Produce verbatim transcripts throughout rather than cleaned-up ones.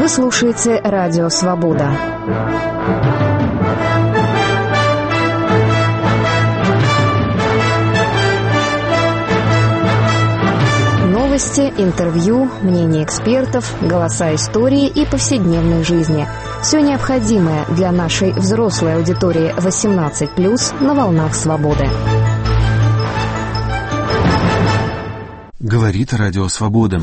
Вы слушаете Радио Свобода. Новости, интервью, мнения экспертов, голоса истории и повседневной жизни. Все необходимое для нашей взрослой аудитории восемнадцать плюс на волнах свободы. Говорит Радио Свобода.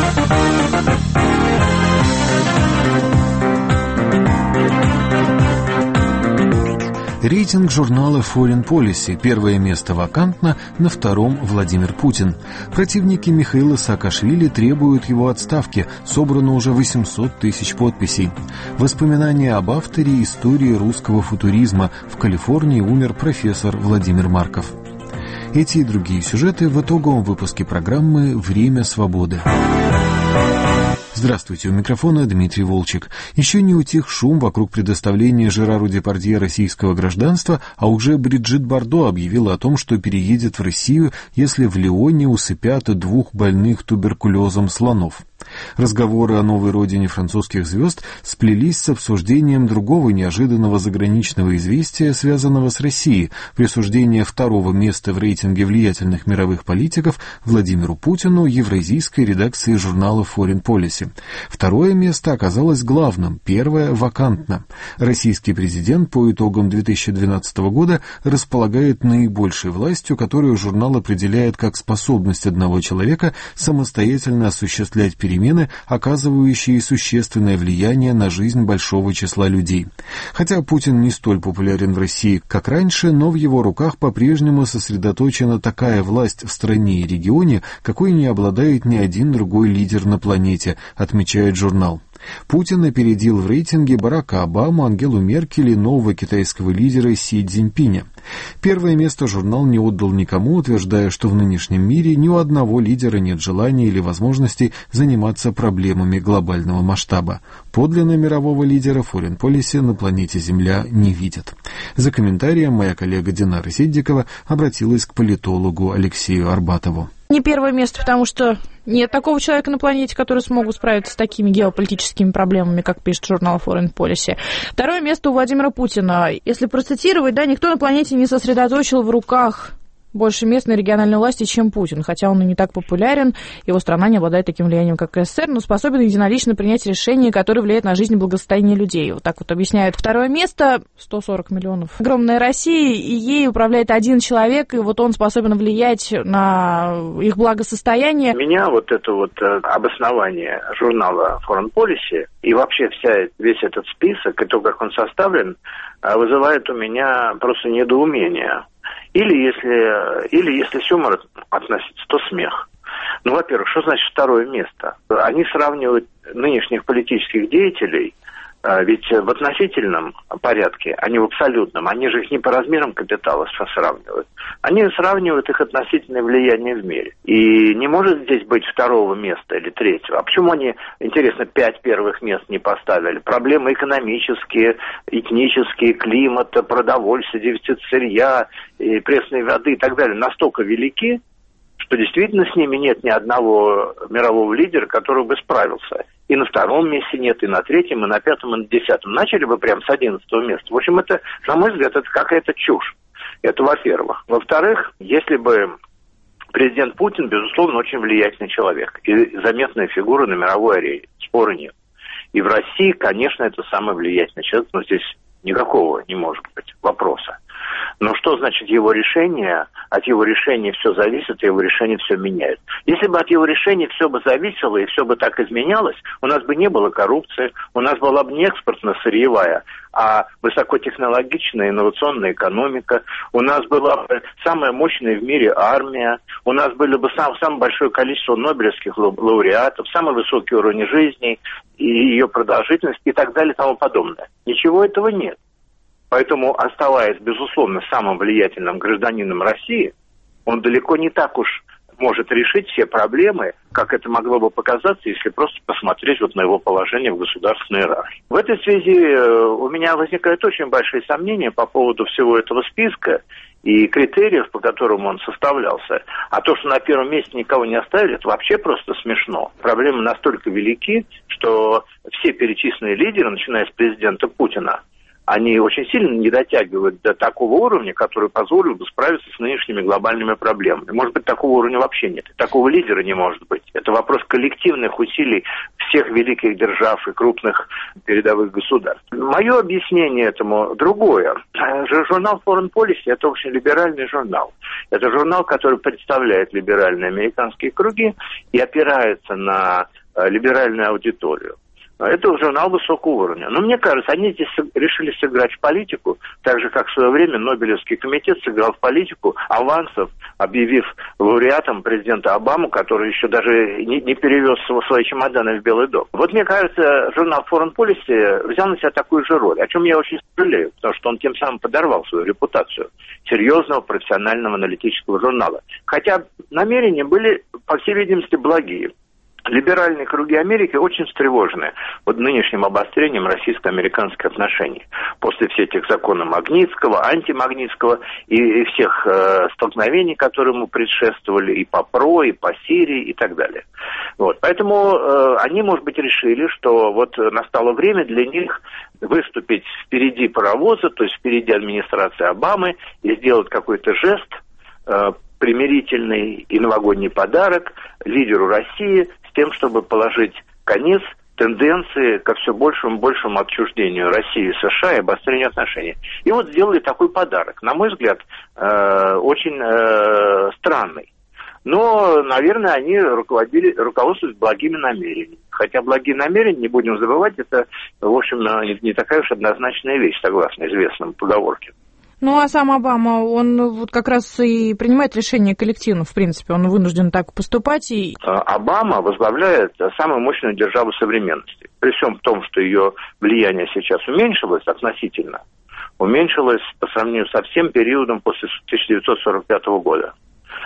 Рейтинг журнала Foreign Policy. Первое место вакантно, на втором Владимир Путин. Противники Михаила Саакашвили требуют его отставки. Собрано уже восемьсот тысяч подписей. Воспоминания об авторе истории русского футуризма. В Калифорнии умер профессор Владимир Марков. Эти и другие сюжеты в итоговом выпуске программы «Время свободы». Здравствуйте, у микрофона Дмитрий Волчек. Еще не утих шум вокруг предоставления Жерару Депардье российского гражданства, а уже Бриджит Бардо объявила о том, что переедет в Россию, если в Лионе усыпят двух больных туберкулезом слонов. Разговоры о новой родине французских звезд сплелись с обсуждением другого неожиданного заграничного известия, связанного с Россией, присуждение второго места в рейтинге влиятельных мировых политиков Владимиру Путину евразийской редакции журнала Foreign Policy. Второе место оказалось главным, первое — вакантно. Российский президент по итогам две тысячи двенадцатого года располагает наибольшей властью, которую журнал определяет как способность одного человека самостоятельно осуществлять перемены, оказывающие существенное влияние на жизнь большого числа людей. Хотя Путин не столь популярен в России, как раньше, но в его руках по-прежнему сосредоточена такая власть в стране и регионе, какой не обладает ни один другой лидер на планете, отмечает журнал. Путин опередил в рейтинге Барака Обаму, Ангелу Меркель и нового китайского лидера Си Цзиньпиня. Первое место журнал не отдал никому, утверждая, что в нынешнем мире ни у одного лидера нет желания или возможности заниматься проблемами глобального масштаба. Подлинно мирового лидера Foreign Policy на планете Земля не видят. За комментарием моя коллега Динара Сиддикова обратилась к политологу Алексею Арбатову. Не первое место, потому что нет такого человека на планете, который смог справиться с такими геополитическими проблемами, как пишет журнал Foreign Policy. Второе место у Владимира Путина. Если процитировать, да, никто на планете не сосредоточил в руках больше местной региональной власти, чем Путин, хотя он и не так популярен, его страна не обладает таким влиянием, как СССР, но способен единолично принять решения, которые влияют на жизнь и благосостояние людей. Вот так вот объясняют. Второе место — сто сорок миллионов. Огромная Россия, и ей управляет один человек, и вот он способен влиять на их благосостояние. Меня вот это вот обоснование журнала Foreign Policy и вообще вся, весь этот список, и то, как он составлен, вызывает у меня просто недоумение. Или если, или если с юмором относиться, то смех. Ну, во-первых, что значит второе место? Они сравнивают нынешних политических деятелей, ведь в относительном порядке, а не в абсолютном, они же их не по размерам капитала сравнивают. Они сравнивают их относительное влияние в мире. И не может здесь быть второго места или третьего. А почему они, интересно, пять первых мест не поставили? Проблемы экономические, этнические, климата, продовольствия, дефицит сырья, и пресной воды и так далее настолько велики, что действительно с ними нет ни одного мирового лидера, который бы справился. И на втором месте нет, и на третьем, и на пятом, и на десятом. Начали бы прям с одиннадцатого места. В общем, это, на мой взгляд, это какая-то чушь. Это во-первых. Во-вторых, если бы президент Путин, безусловно, очень влиятельный человек и заметная фигура на мировой арене, спора нет. И в России, конечно, это самый влиятельный человек, но здесь никакого не может быть вопроса. Но что значит его решение? От его решения все зависит, и его решение все меняет. Если бы от его решения все бы зависело и все бы так изменялось, у нас бы не было коррупции, у нас была бы не экспортно-сырьевая, а высокотехнологичная инновационная экономика, у нас была бы самая мощная в мире армия, у нас было бы сам, самое большое количество нобелевских лауреатов, самый высокий уровень жизни и ее продолжительность и так далее и тому подобное. Ничего этого нет. Поэтому, оставаясь, безусловно, самым влиятельным гражданином России, он далеко не так уж может решить все проблемы, как это могло бы показаться, если просто посмотреть вот на его положение в государственной иерархии. В этой связи у меня возникают очень большие сомнения по поводу всего этого списка и критериев, по которым он составлялся. А то, что на первом месте никого не оставили, это вообще просто смешно. Проблемы настолько велики, что все перечисленные лидеры, начиная с президента Путина, они очень сильно не дотягивают до такого уровня, который позволил бы справиться с нынешними глобальными проблемами. Может быть, такого уровня вообще нет. Такого лидера не может быть. Это вопрос коллективных усилий всех великих держав и крупных передовых государств. Мое объяснение этому другое. Журнал Foreign Policy – это очень либеральный журнал. Это журнал, который представляет либеральные американские круги и опирается на либеральную аудиторию. Это журнал высокого уровня. Но мне кажется, они здесь решили сыграть в политику, так же, как в свое время Нобелевский комитет сыграл в политику авансов, объявив лауреатом президента Обаму, который еще даже не, не перевез свои чемоданы в Белый дом. Вот мне кажется, журнал Foreign Policy взял на себя такую же роль, о чем я очень сожалею, потому что он тем самым подорвал свою репутацию серьезного профессионального аналитического журнала. Хотя намерения были, по всей видимости, благие. Либеральные круги Америки очень встревожены вот нынешним обострением российско-американских отношений. После всех этих законов Магнитского, антимагнитского и, и всех э, столкновений, которые ему предшествовали и по ПРО, и по Сирии и так далее. Вот. Поэтому э, они, может быть, решили, что вот настало время для них выступить впереди паровоза, то есть впереди администрации Обамы, и сделать какой-то жест, э, примирительный и новогодний подарок лидеру России, с тем, чтобы положить конец тенденции ко все большему и большему отчуждению России и США и обострению отношений. И вот сделали такой подарок, на мой взгляд, э, очень э, странный. Но, наверное, они руководили, руководствуются благими намерениями. Хотя благие намерения, не будем забывать, это, в общем, не, не такая уж однозначная вещь, согласно известным поговорке. Ну, а сам Обама, он вот как раз и принимает решение коллективно, в принципе, он вынужден так поступать. И... Обама возглавляет самую мощную державу современности. При всем том, что ее влияние сейчас уменьшилось относительно, уменьшилось по сравнению со всем периодом после тысяча девятьсот сорок пятого года.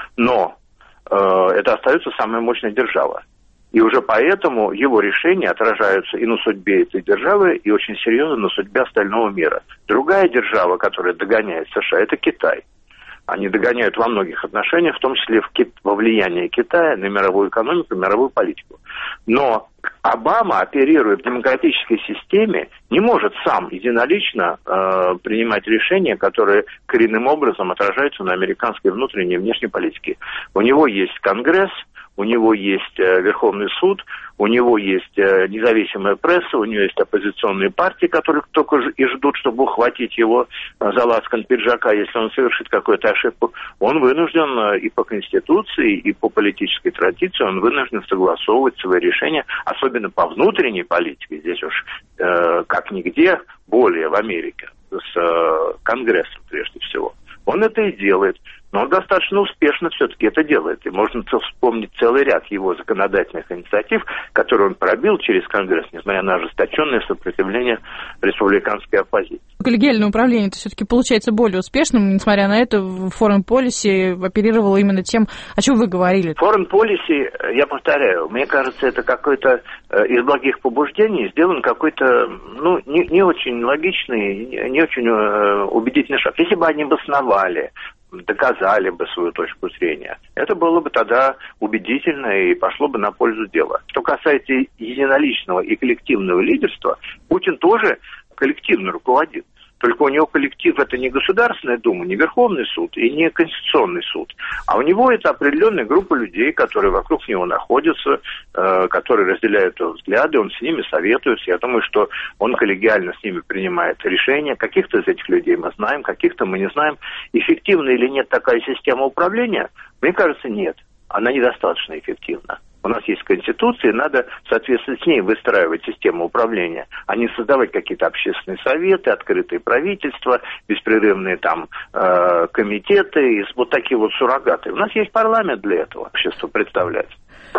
Но э, это остается самая мощная держава. И уже поэтому его решения отражаются и на судьбе этой державы, и очень серьезно на судьбе остального мира. Другая держава, которая догоняет США, это Китай. Они догоняют во многих отношениях, в том числе в Кит... во влиянии Китая на мировую экономику, мировую политику. Но Обама, оперируя в демократической системе, не может сам единолично э, принимать решения, которые коренным образом отражаются на американской внутренней и внешней политике. У него есть Конгресс, у него есть э, Верховный суд, у него есть э, независимая пресса, у него есть оппозиционные партии, которые только и ждут, чтобы ухватить его э, за лацкан пиджака, если он совершит какую-то ошибку. Он вынужден э, и по Конституции, и по политической традиции, он вынужден согласовывать свои решения, особенно по внутренней политике, здесь уж э, как нигде более в Америке, с э, Конгрессом прежде всего. Он это и делает. Но он достаточно успешно все-таки это делает. И можно вспомнить целый ряд его законодательных инициатив, которые он пробил через Конгресс, несмотря на ожесточенное сопротивление республиканской оппозиции. Коллегиальное управление это все-таки получается более успешным, несмотря на это, Foreign Policy оперировало именно тем, о чем вы говорили. Foreign Policy, я повторяю, мне кажется, это какой-то из благих побуждений сделан какой-то, ну, не, не очень логичный, не очень убедительный шаг. Если бы они обосновали, доказали бы свою точку зрения, это было бы тогда убедительно и пошло бы на пользу дела. Что касается единоличного и коллективного лидерства, Путин тоже коллективно руководит. Только у него коллектив – это не Государственная Дума, не Верховный суд и не Конституционный суд. А у него это определенная группа людей, которые вокруг него находятся, э, которые разделяют его взгляды, он с ними советуется. Я думаю, что он коллегиально с ними принимает решения. Каких-то из этих людей мы знаем, каких-то мы не знаем. Эффективна или нет такая система управления? Мне кажется, нет. Она недостаточно эффективна. У нас есть Конституция, надо в соответствии с ней выстраивать систему управления, а не создавать какие-то общественные советы, открытые правительства, беспрерывные там э, комитеты, вот такие вот суррогаты. У нас есть парламент для этого, общество представлять.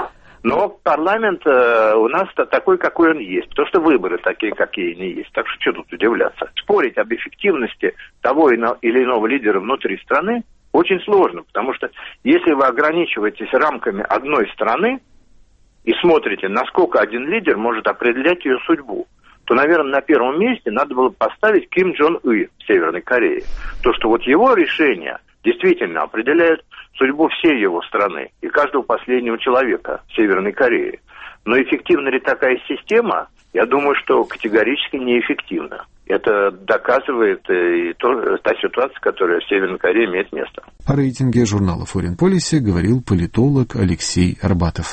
Но парламент э, у нас такой, какой он есть, потому что выборы такие, какие они есть. Так что что тут удивляться? Спорить об эффективности того или иного лидера внутри страны Очень сложно, потому что если вы ограничиваетесь рамками одной страны и смотрите, насколько один лидер может определять ее судьбу, то, наверное, на первом месте надо было поставить Ким Чен Ы в Северной Корее. То, что вот его решения действительно определяют судьбу всей его страны и каждого последнего человека в Северной Корее. Но эффективна ли такая система? Я думаю, что категорически неэффективна. Это доказывает и то, та ситуация, которая в Северной Корее имеет место. О рейтинге журнала Foreign Policy говорил политолог Алексей Арбатов.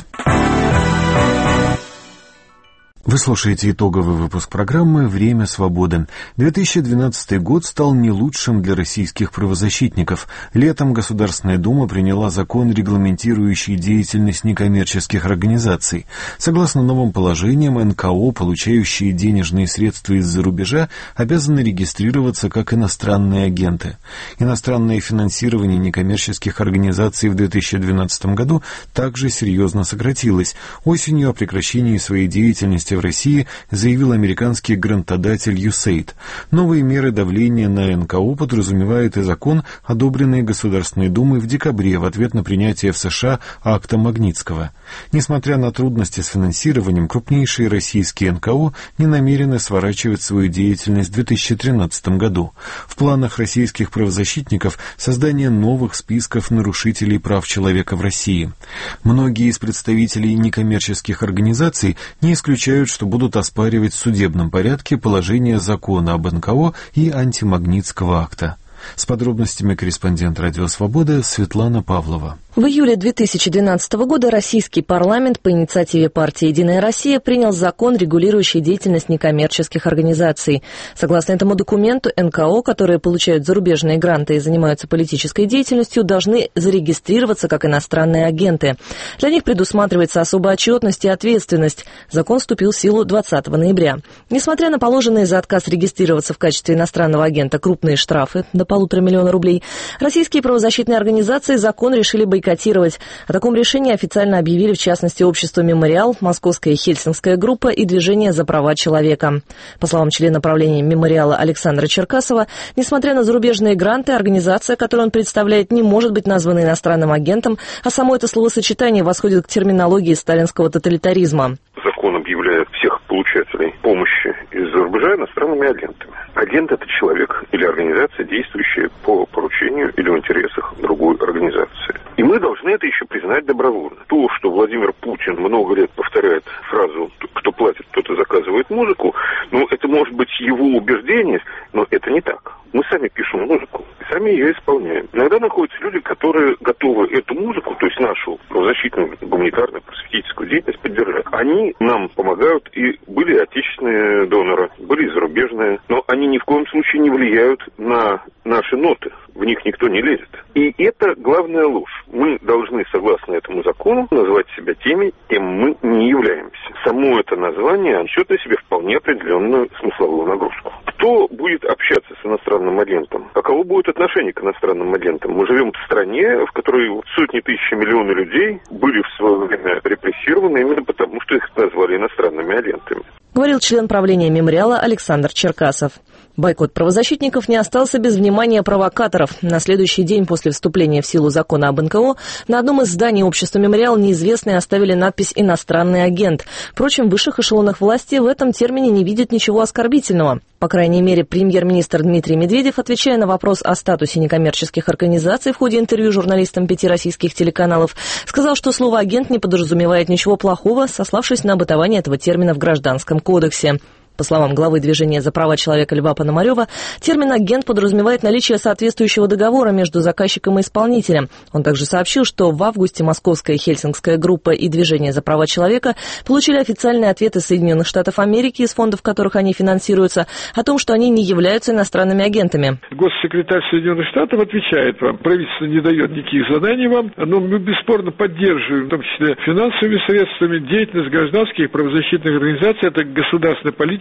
Вы слушаете итоговый выпуск программы «Время свободы». две тысячи двенадцатый год стал не лучшим для российских правозащитников. Летом Государственная Дума приняла закон, регламентирующий деятельность некоммерческих организаций. Согласно новым положениям, эн ка о, получающие денежные средства из-за рубежа, обязаны регистрироваться как иностранные агенты. Иностранное финансирование некоммерческих организаций в две тысячи двенадцатом году также серьезно сократилось. Осенью о прекращении своей деятельности в России заявил американский грантодатель ю эйд. Новые меры давления на эн ка о подразумевают и закон, одобренный Государственной Думой в декабре в ответ на принятие в США акта Магнитского. Несмотря на трудности с финансированием, крупнейшие российские эн ка о не намерены сворачивать свою деятельность в две тысячи тринадцатом году. В планах российских правозащитников создание новых списков нарушителей прав человека в России. Многие из представителей некоммерческих организаций не исключают, что будут оспаривать в судебном порядке положение закона об эн ка о и антимагнитского акта. С подробностями корреспондент «Радио Свобода» Светлана Павлова. В июле две тысячи двенадцатого года российский парламент по инициативе партии «Единая Россия» принял закон, регулирующий деятельность некоммерческих организаций. Согласно этому документу, эн ка о, которые получают зарубежные гранты и занимаются политической деятельностью, должны зарегистрироваться как иностранные агенты. Для них предусматривается особая отчетность и ответственность. Закон вступил в силу двадцатого ноября. Несмотря на положенные за отказ регистрироваться в качестве иностранного агента крупные штрафы до полутора миллиона рублей, российские правозащитные организации закон решили бойкотировать. О таком решении официально объявили, в частности, общество «Мемориал», Московская Хельсинская группа и Движение за права человека. По словам члена правления «Мемориала» Александра Черкасова, несмотря на зарубежные гранты, организация, которую он представляет, не может быть названа иностранным агентом, а само это словосочетание восходит к терминологии сталинского тоталитаризма. Закон объявляет всех получателей помощи из-за рубежа иностранными агентами. Агент – это человек или организация, действующая по поручению или в интересах другой организации. И мы должны это еще признать добровольно. То, что Владимир Путин много лет повторяет фразу «кто платит, тот и заказывает музыку», ну, это может быть его убеждение, но это не так. Мы сами пишем музыку, сами ее исполняем. Иногда находятся люди, которые готовы эту музыку, то есть нашу правозащитную, гуманитарную, просветительскую деятельность поддержать. Они нам помогают, и были отечественные доноры, были зарубежные, но они ни в коем случае не влияют на наши ноты. В них никто не лезет. И это главная ложь. Мы должны, согласно этому закону, называть себя теми, кем мы не являемся. Само это название несет на себе вполне определенную смысловую нагрузку. Кто будет общаться с иностранным агентом? Каково будет отношение к иностранным агентам? Мы живем в стране, в которой сотни тысяч миллионы людей были в свое время репрессированы именно потому, что их назвали иностранными агентами. Говорил член правления «Мемориала» Александр Черкасов. Бойкот правозащитников не остался без внимания провокаторов. На следующий день после вступления в силу закона об эн ка о на одном из зданий общества «Мемориал» неизвестные оставили надпись «Иностранный агент». Впрочем, в высших эшелонах власти в этом термине не видят ничего оскорбительного. По крайней мере, премьер-министр Дмитрий Медведев, отвечая на вопрос о статусе некоммерческих организаций в ходе интервью журналистам пяти российских телеканалов, сказал, что слово «агент» не подразумевает ничего плохого, сославшись на бытование этого термина в Гражданском кодексе. По словам главы Движения за права человека Льва Пономарева, термин «агент» подразумевает наличие соответствующего договора между заказчиком и исполнителем. Он также сообщил, что в августе Московская Хельсинская группа и Движение за права человека получили официальные ответы Соединенных Штатов Америки, из фондов которых они финансируются, о том, что они не являются иностранными агентами. Госсекретарь Соединенных Штатов отвечает вам: правительство не дает никаких заданий вам, но мы бесспорно поддерживаем, в том числе финансовыми средствами, деятельность гражданских правозащитных организаций. Это государственная политика,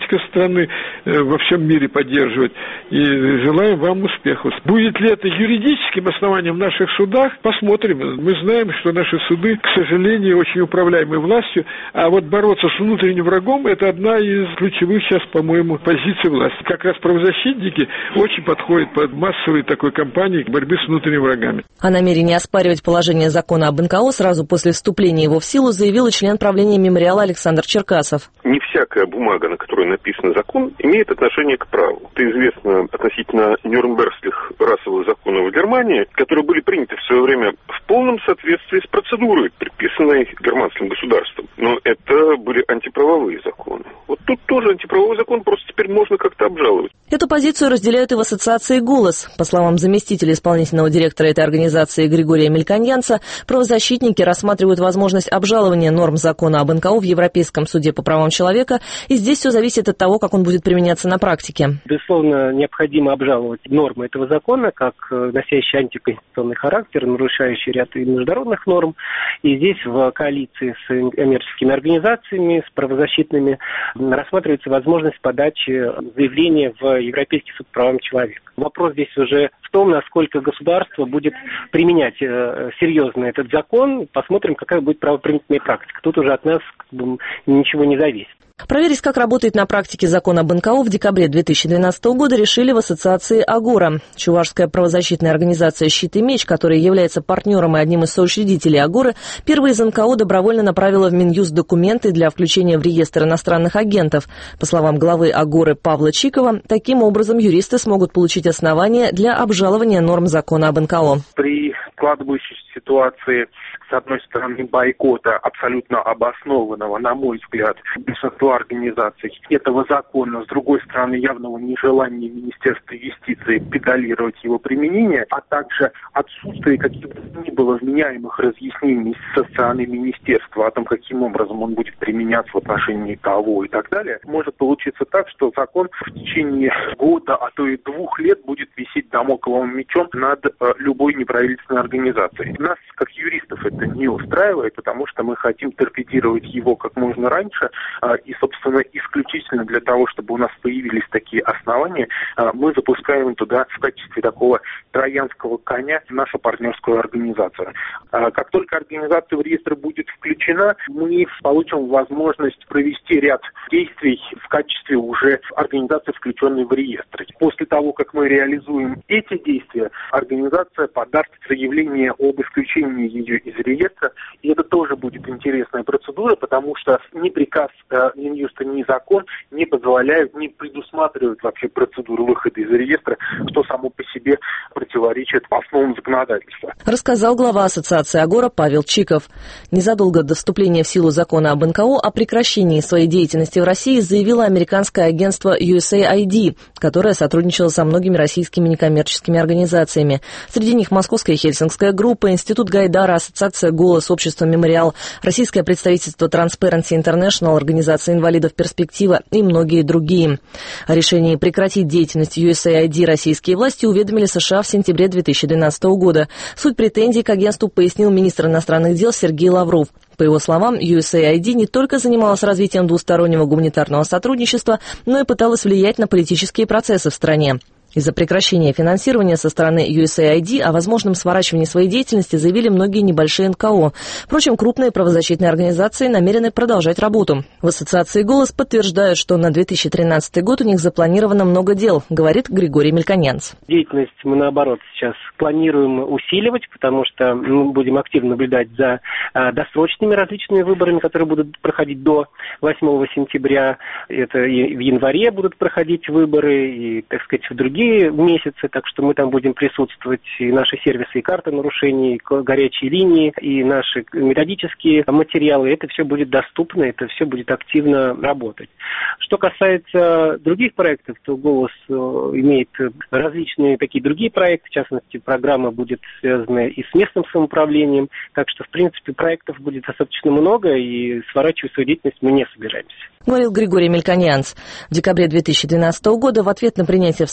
политика страны во всем мире поддерживать. И желаем вам успехов. Будет ли это юридическим основанием в наших судах? Посмотрим. Мы знаем, что наши суды, к сожалению, очень управляемы властью, а вот бороться с внутренним врагом – это одна из ключевых сейчас, по-моему, позиций власти. Как раз правозащитники очень подходят под массовой такой кампании борьбы с внутренними врагами. О намерении оспаривать положение закона об эн ка о сразу после вступления его в силу заявил и член правления мемориала Александр Черкасов. Не всякая бумага, на которой написан закон, имеет отношение к праву. Это известно относительно нюрнбергских расовых законов в Германии, которые были приняты в свое время в полном соответствии с процедурой, предписанной германским государством. Но это были антиправовые законы. Вот тут тоже антиправовой закон, просто теперь можно как-то обжаловать. Эту позицию разделяют и в ассоциации «Голос». По словам заместителя исполнительного директора этой организации Григория Мельконьянца, правозащитники рассматривают возможность обжалования норм закона об эн ка о в Европейском суде по правам человека, и здесь все зависит от того, как он будет применяться на практике. Безусловно, необходимо обжаловать нормы этого закона, как носящий антиконституционный характер, нарушающий ряд международных норм. И здесь в коалиции с коммерческими организациями, с правозащитными, рассматривается возможность подачи заявления в Европейский суд по правам человека. Вопрос здесь уже в том, насколько государство будет применять э, серьезно этот закон. Посмотрим, какая будет правоприменительная практика. Тут уже от нас как бы ничего не зависит. Проверить, как работает на практике закон об эн ка о, в декабре две тысячи двенадцатого года решили в ассоциации «Агора». Чувашская правозащитная организация «Щит и меч», которая является партнером и одним из соучредителей «Агоры», первая из эн ка о добровольно направила в Минюст документы для включения в реестр иностранных агентов. По словам главы «Агоры» Павла Чикова, таким образом юристы смогут получить основания для обжалования норм закона об эн ка о. При складывающейся ситуации, с одной стороны, бойкота абсолютно обоснованного, на мой взгляд, большинства организаций этого закона, с другой стороны, явного нежелания Министерства юстиции педалировать его применение, а также отсутствие каких-то ни было вменяемых разъяснений со стороны Министерства о том, каким образом он будет применяться в отношении кого и так далее, может получиться так, что закон в течение года, а то и двух лет будет висеть дамокловым мечом над э, любой неправительственной организацией. Нас, как юристов, это не устраивает, потому что мы хотим торпедировать его как можно раньше, э, и, собственно, исключительно для того, чтобы у нас появились такие основания, э, мы запускаем туда в качестве такого троянского коня нашу партнерскую организацию. Э, как только организация в реестр будет включена, мы получим возможность провести ряд действий в качестве уже организации, включенной в реестр. После того, как мы реализуем эти действия, организация подаст заявление об исключении ее из реестра, и это тоже будет интересная процедура, потому что ни приказ э, Минюста, ни закон не позволяют, не предусматривают вообще процедуру выхода из реестра, что само по себе противоречит основам законодательства. Рассказал глава ассоциации «Агора» Павел Чиков. Незадолго до вступления в силу закона об эн ка о о прекращении своей деятельности в России заявило американское агентство ю эс эй ай ди, которое сотрудничало со многими российскими некоммерческими организациями. Среди них Московская Хельсинская группа, Институт Гайдара, Ассоциация «Голос», Общество «Мемориал», Российское представительство Transparency International, Организация инвалидов «Перспектива» и многие другие. О решении прекратить деятельность ю эс эй ай ди российские власти уведомили США в сентябре две тысячи двенадцатого года. Суть претензий к агентству пояснил министр иностранных дел Сергей Лавров. По его словам, ю эс эй ай ди не только занималась развитием двустороннего гуманитарного сотрудничества, но и пыталась влиять на политические процессы в стране. Из-за прекращения финансирования со стороны ю эс эй ай ди о возможном сворачивании своей деятельности заявили многие небольшие эн ка о. Впрочем, крупные правозащитные организации намерены продолжать работу. В ассоциации «Голос» подтверждают, что на две тысячи тринадцатый год у них запланировано много дел, говорит Григорий Мельконьянц. Деятельность мы, наоборот, сейчас планируем усиливать, потому что мы будем активно наблюдать за а, досрочными различными выборами, которые будут проходить до восьмого сентября. Это и в январе будут проходить выборы, и, так сказать, в другие месяцы, так что мы там будем присутствовать, и наши сервисы, и карты нарушений, и горячие линии, и наши методические материалы. Это все будет доступно, это все будет активно работать. Что касается других проектов, то «Голос» имеет различные такие другие проекты, в частности, программа будет связана и с местным самоуправлением, так что, в принципе, проектов будет достаточно много, и сворачивать свою деятельность мы не собираемся. Говорил Григорий Мельконьянц. В декабре две тысячи двенадцатого года в ответ на принятие в США акта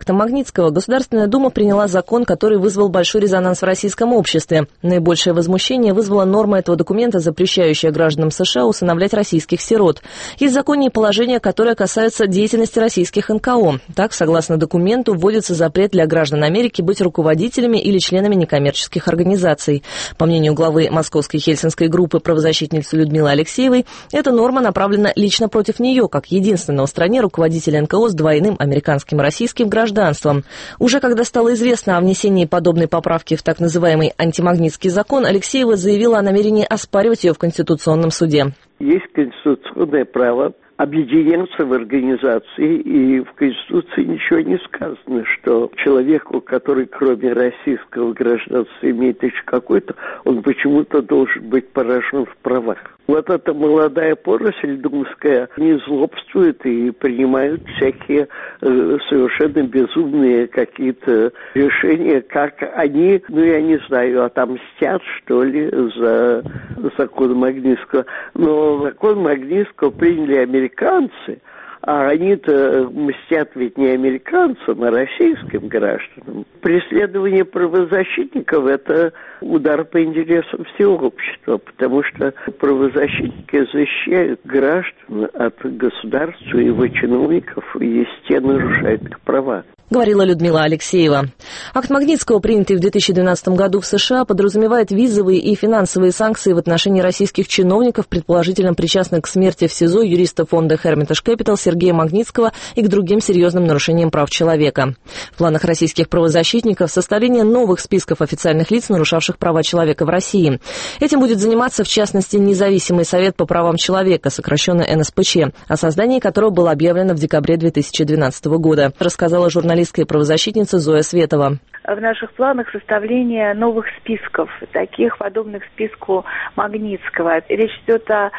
актом Магнитского Государственная Дума приняла закон, который вызвал большой резонанс в российском обществе. Наибольшее возмущение вызвала норма этого документа, запрещающая гражданам США усыновлять российских сирот. Есть в законе положения, которые касаются деятельности российских эн ка о. Так, согласно документу, вводится запрет для граждан Америки быть руководителями или членами некоммерческих организаций. По мнению главы Московской Хельсинской группы правозащитницы Людмилы Алексеевой, эта норма направлена лично против нее, как единственного в стране руководителя эн ка о с двойным американским и российским гражданством. Уже когда стало известно о внесении подобной поправки в так называемый антимагнитский закон, Алексеева заявила о намерении оспаривать ее в Конституционном суде. Есть конституционное право объединяться в организации, и в Конституции ничего не сказано, что человеку, который кроме российского гражданства имеет еще какой-то, он почему-то должен быть поражен в правах. Вот эта молодая поросль думская не злобствует и принимают всякие э, совершенно безумные какие-то решения, как они, ну я не знаю, отомстят, что ли, за закон Магнитского. Но закон Магнитского приняли американцы, а они-то мстят ведь не американцам, а российским гражданам. Преследование правозащитников – это удар по интересам всего общества, потому что правозащитники защищают граждан от государства и его чиновников, и те нарушают их права. Говорила Людмила Алексеева. Акт Магнитского, принятый в две тысячи двенадцатом году в США, подразумевает визовые и финансовые санкции в отношении российских чиновников, предположительно причастных к смерти в СИЗО юриста фонда Hermitage Capital Сергея Магнитского и к другим серьезным нарушениям прав человека. В планах российских правозащитников составление новых списков официальных лиц, нарушавших права человека в России. Этим будет заниматься, в частности, Независимый совет по правам человека, сокращенно эн эс пэ че, о создании которого было объявлено в декабре две тысячи двенадцатого года, рассказала журналистка и правозащитница Зоя Светова. В наших планах составление новых списков, таких подобных списку Магнитского. Речь идет о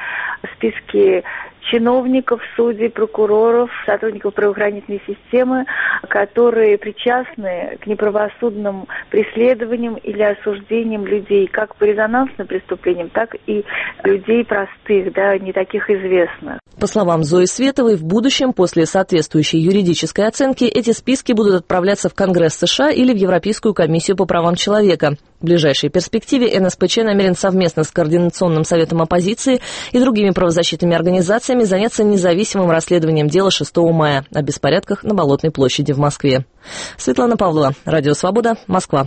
списке чиновников, судей, прокуроров, сотрудников правоохранительной системы, которые причастны к неправосудным преследованиям или осуждениям людей, как по резонансным преступлениям, так и людей простых, да, не таких известных. По словам Зои Световой, в будущем, после соответствующей юридической оценки, эти списки будут отправляться в Конгресс США или в Европейскую комиссию по правам человека. В ближайшей перспективе эн эс пэ че намерен совместно с Координационным советом оппозиции и другими правозащитными организациями заняться независимым расследованием дела шестого мая о беспорядках на Болотной площади в Москве. Светлана Павлова, Радио Свобода, Москва.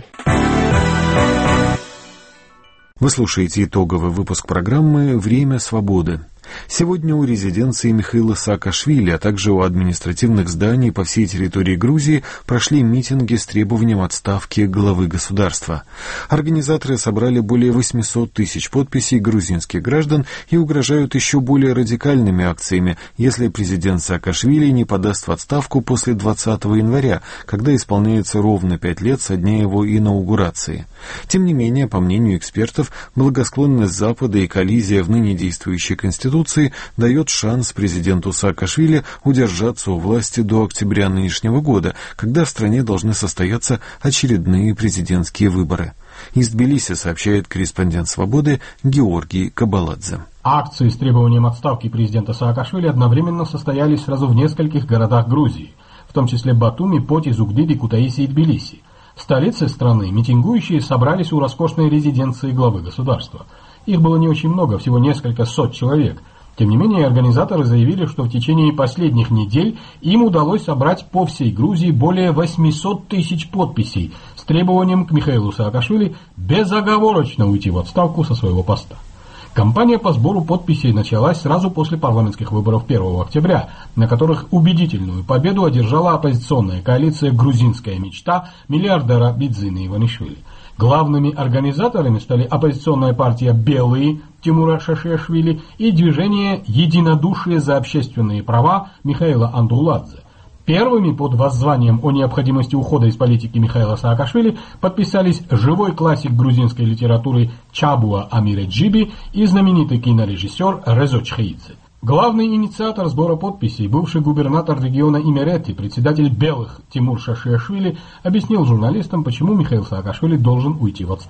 Вы слушаете итоговый выпуск программы «Время свободы». Сегодня у резиденции Михаила Саакашвили, а также у административных зданий по всей территории Грузии прошли митинги с требованием отставки главы государства. Организаторы собрали более восемьсот тысяч подписей грузинских граждан и угрожают еще более радикальными акциями, если президент Саакашвили не подаст в отставку после двадцатого января, когда исполняется ровно пять лет со дня его инаугурации. Тем не менее, по мнению экспертов, благосклонность Запада и коллизия в ныне действующей Конституции дает шанс президенту Саакашвили удержаться у власти до октября нынешнего года, когда в стране должны состояться очередные президентские выборы. Из Тбилиси сообщает корреспондент «Свободы» Георгий Кабаладзе. Акции с требованием отставки президента Саакашвили одновременно состоялись сразу в нескольких городах Грузии, в том числе Батуми, Поти, Зугдиди, Кутаиси и Тбилиси. В столице страны митингующие собрались у роскошной резиденции главы государства. Их было не очень много, всего несколько сот человек. Тем не менее, организаторы заявили, что в течение последних недель им удалось собрать по всей Грузии более восемьсот тысяч подписей с требованием к Михаилу Саакашвили безоговорочно уйти в отставку со своего поста. Кампания по сбору подписей началась сразу после парламентских выборов первого октября, на которых убедительную победу одержала оппозиционная коалиция «Грузинская мечта» миллиардера Бидзины Иванишвили. Главными организаторами стали оппозиционная партия «Белые» Тимура Шашиашвили и движение «Единодушие за общественные права» Михаила Андуладзе. Первыми под воззванием о необходимости ухода из политики Михаила Саакашвили подписались живой классик грузинской литературы Чабуа Амиреджиби и знаменитый кинорежиссер Резо Чхеидзе. Главный инициатор сбора подписей, бывший губернатор региона Имерети, председатель «Белых» Тимур Шашиашвили, объяснил журналистам, почему Михаил Саакашвили должен уйти в отставку.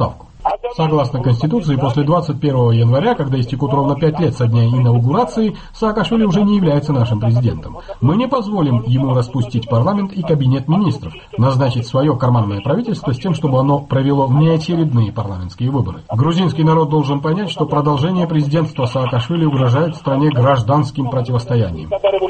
Согласно Конституции, после двадцать первого января, когда истекут ровно пять лет со дня инаугурации, Саакашвили уже не является нашим президентом. Мы не позволим ему распустить парламент и кабинет министров, назначить свое карманное правительство с тем, чтобы оно провело внеочередные парламентские выборы. Грузинский народ должен понять, что продолжение президентства Саакашвили угрожает стране гражданским противостоянием.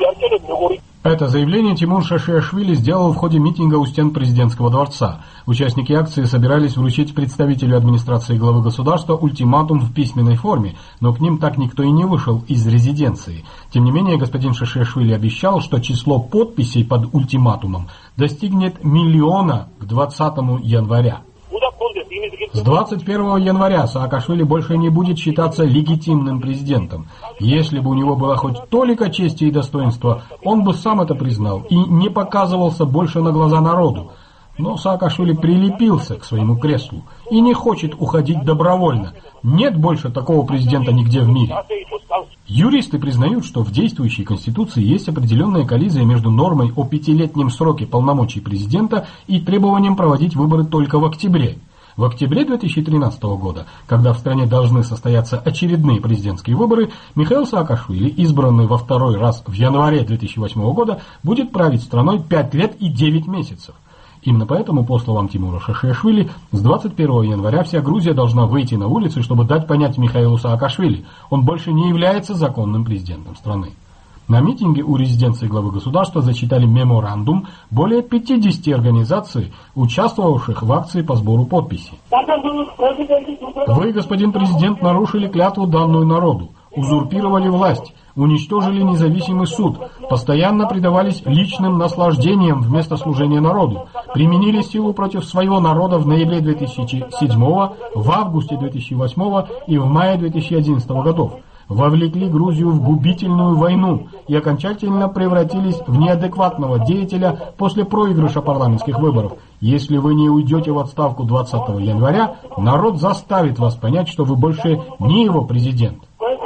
Это заявление Тимур Шашиашвили сделал в ходе митинга у стен президентского дворца. Участники акции собирались вручить представителю администрации главы государства ультиматум в письменной форме, но к ним так никто и не вышел из резиденции. Тем не менее, господин Шашиашвили обещал, что число подписей под ультиматумом достигнет миллиона к двадцатому января. С двадцать первого января Саакашвили больше не будет считаться легитимным президентом. Если бы у него было хоть толика чести и достоинства, он бы сам это признал и не показывался больше на глаза народу. Но Саакашвили прилепился к своему креслу и не хочет уходить добровольно. Нет больше такого президента нигде в мире. Юристы признают, что в действующей Конституции есть определенная коллизия между нормой о пятилетнем сроке полномочий президента и требованием проводить выборы только в октябре. В октябре две тысячи тринадцатого года, когда в стране должны состояться очередные президентские выборы, Михаил Саакашвили, избранный во второй раз в январе две тысячи восьмого года, будет править страной пять лет и девять месяцев. Именно поэтому, по словам Тимура Шашиашвили, с двадцать первого января вся Грузия должна выйти на улицы, чтобы дать понять Михаилу Саакашвили: он больше не является законным президентом страны. На митинге у резиденции главы государства зачитали меморандум более пятидесяти организаций, участвовавших в акции по сбору подписей. Вы, господин президент, нарушили клятву, данную народу, узурпировали власть, уничтожили независимый суд, постоянно предавались личным наслаждениям вместо служения народу, применили силу против своего народа в ноябре две тысячи седьмого, в августе две тысячи восьмого и в мае две тысячи одиннадцатого годов. Вовлекли Грузию в губительную войну и окончательно превратились в неадекватного деятеля после проигрыша парламентских выборов. Если вы не уйдете в отставку двадцатого января, народ заставит вас понять, что вы больше не его президент.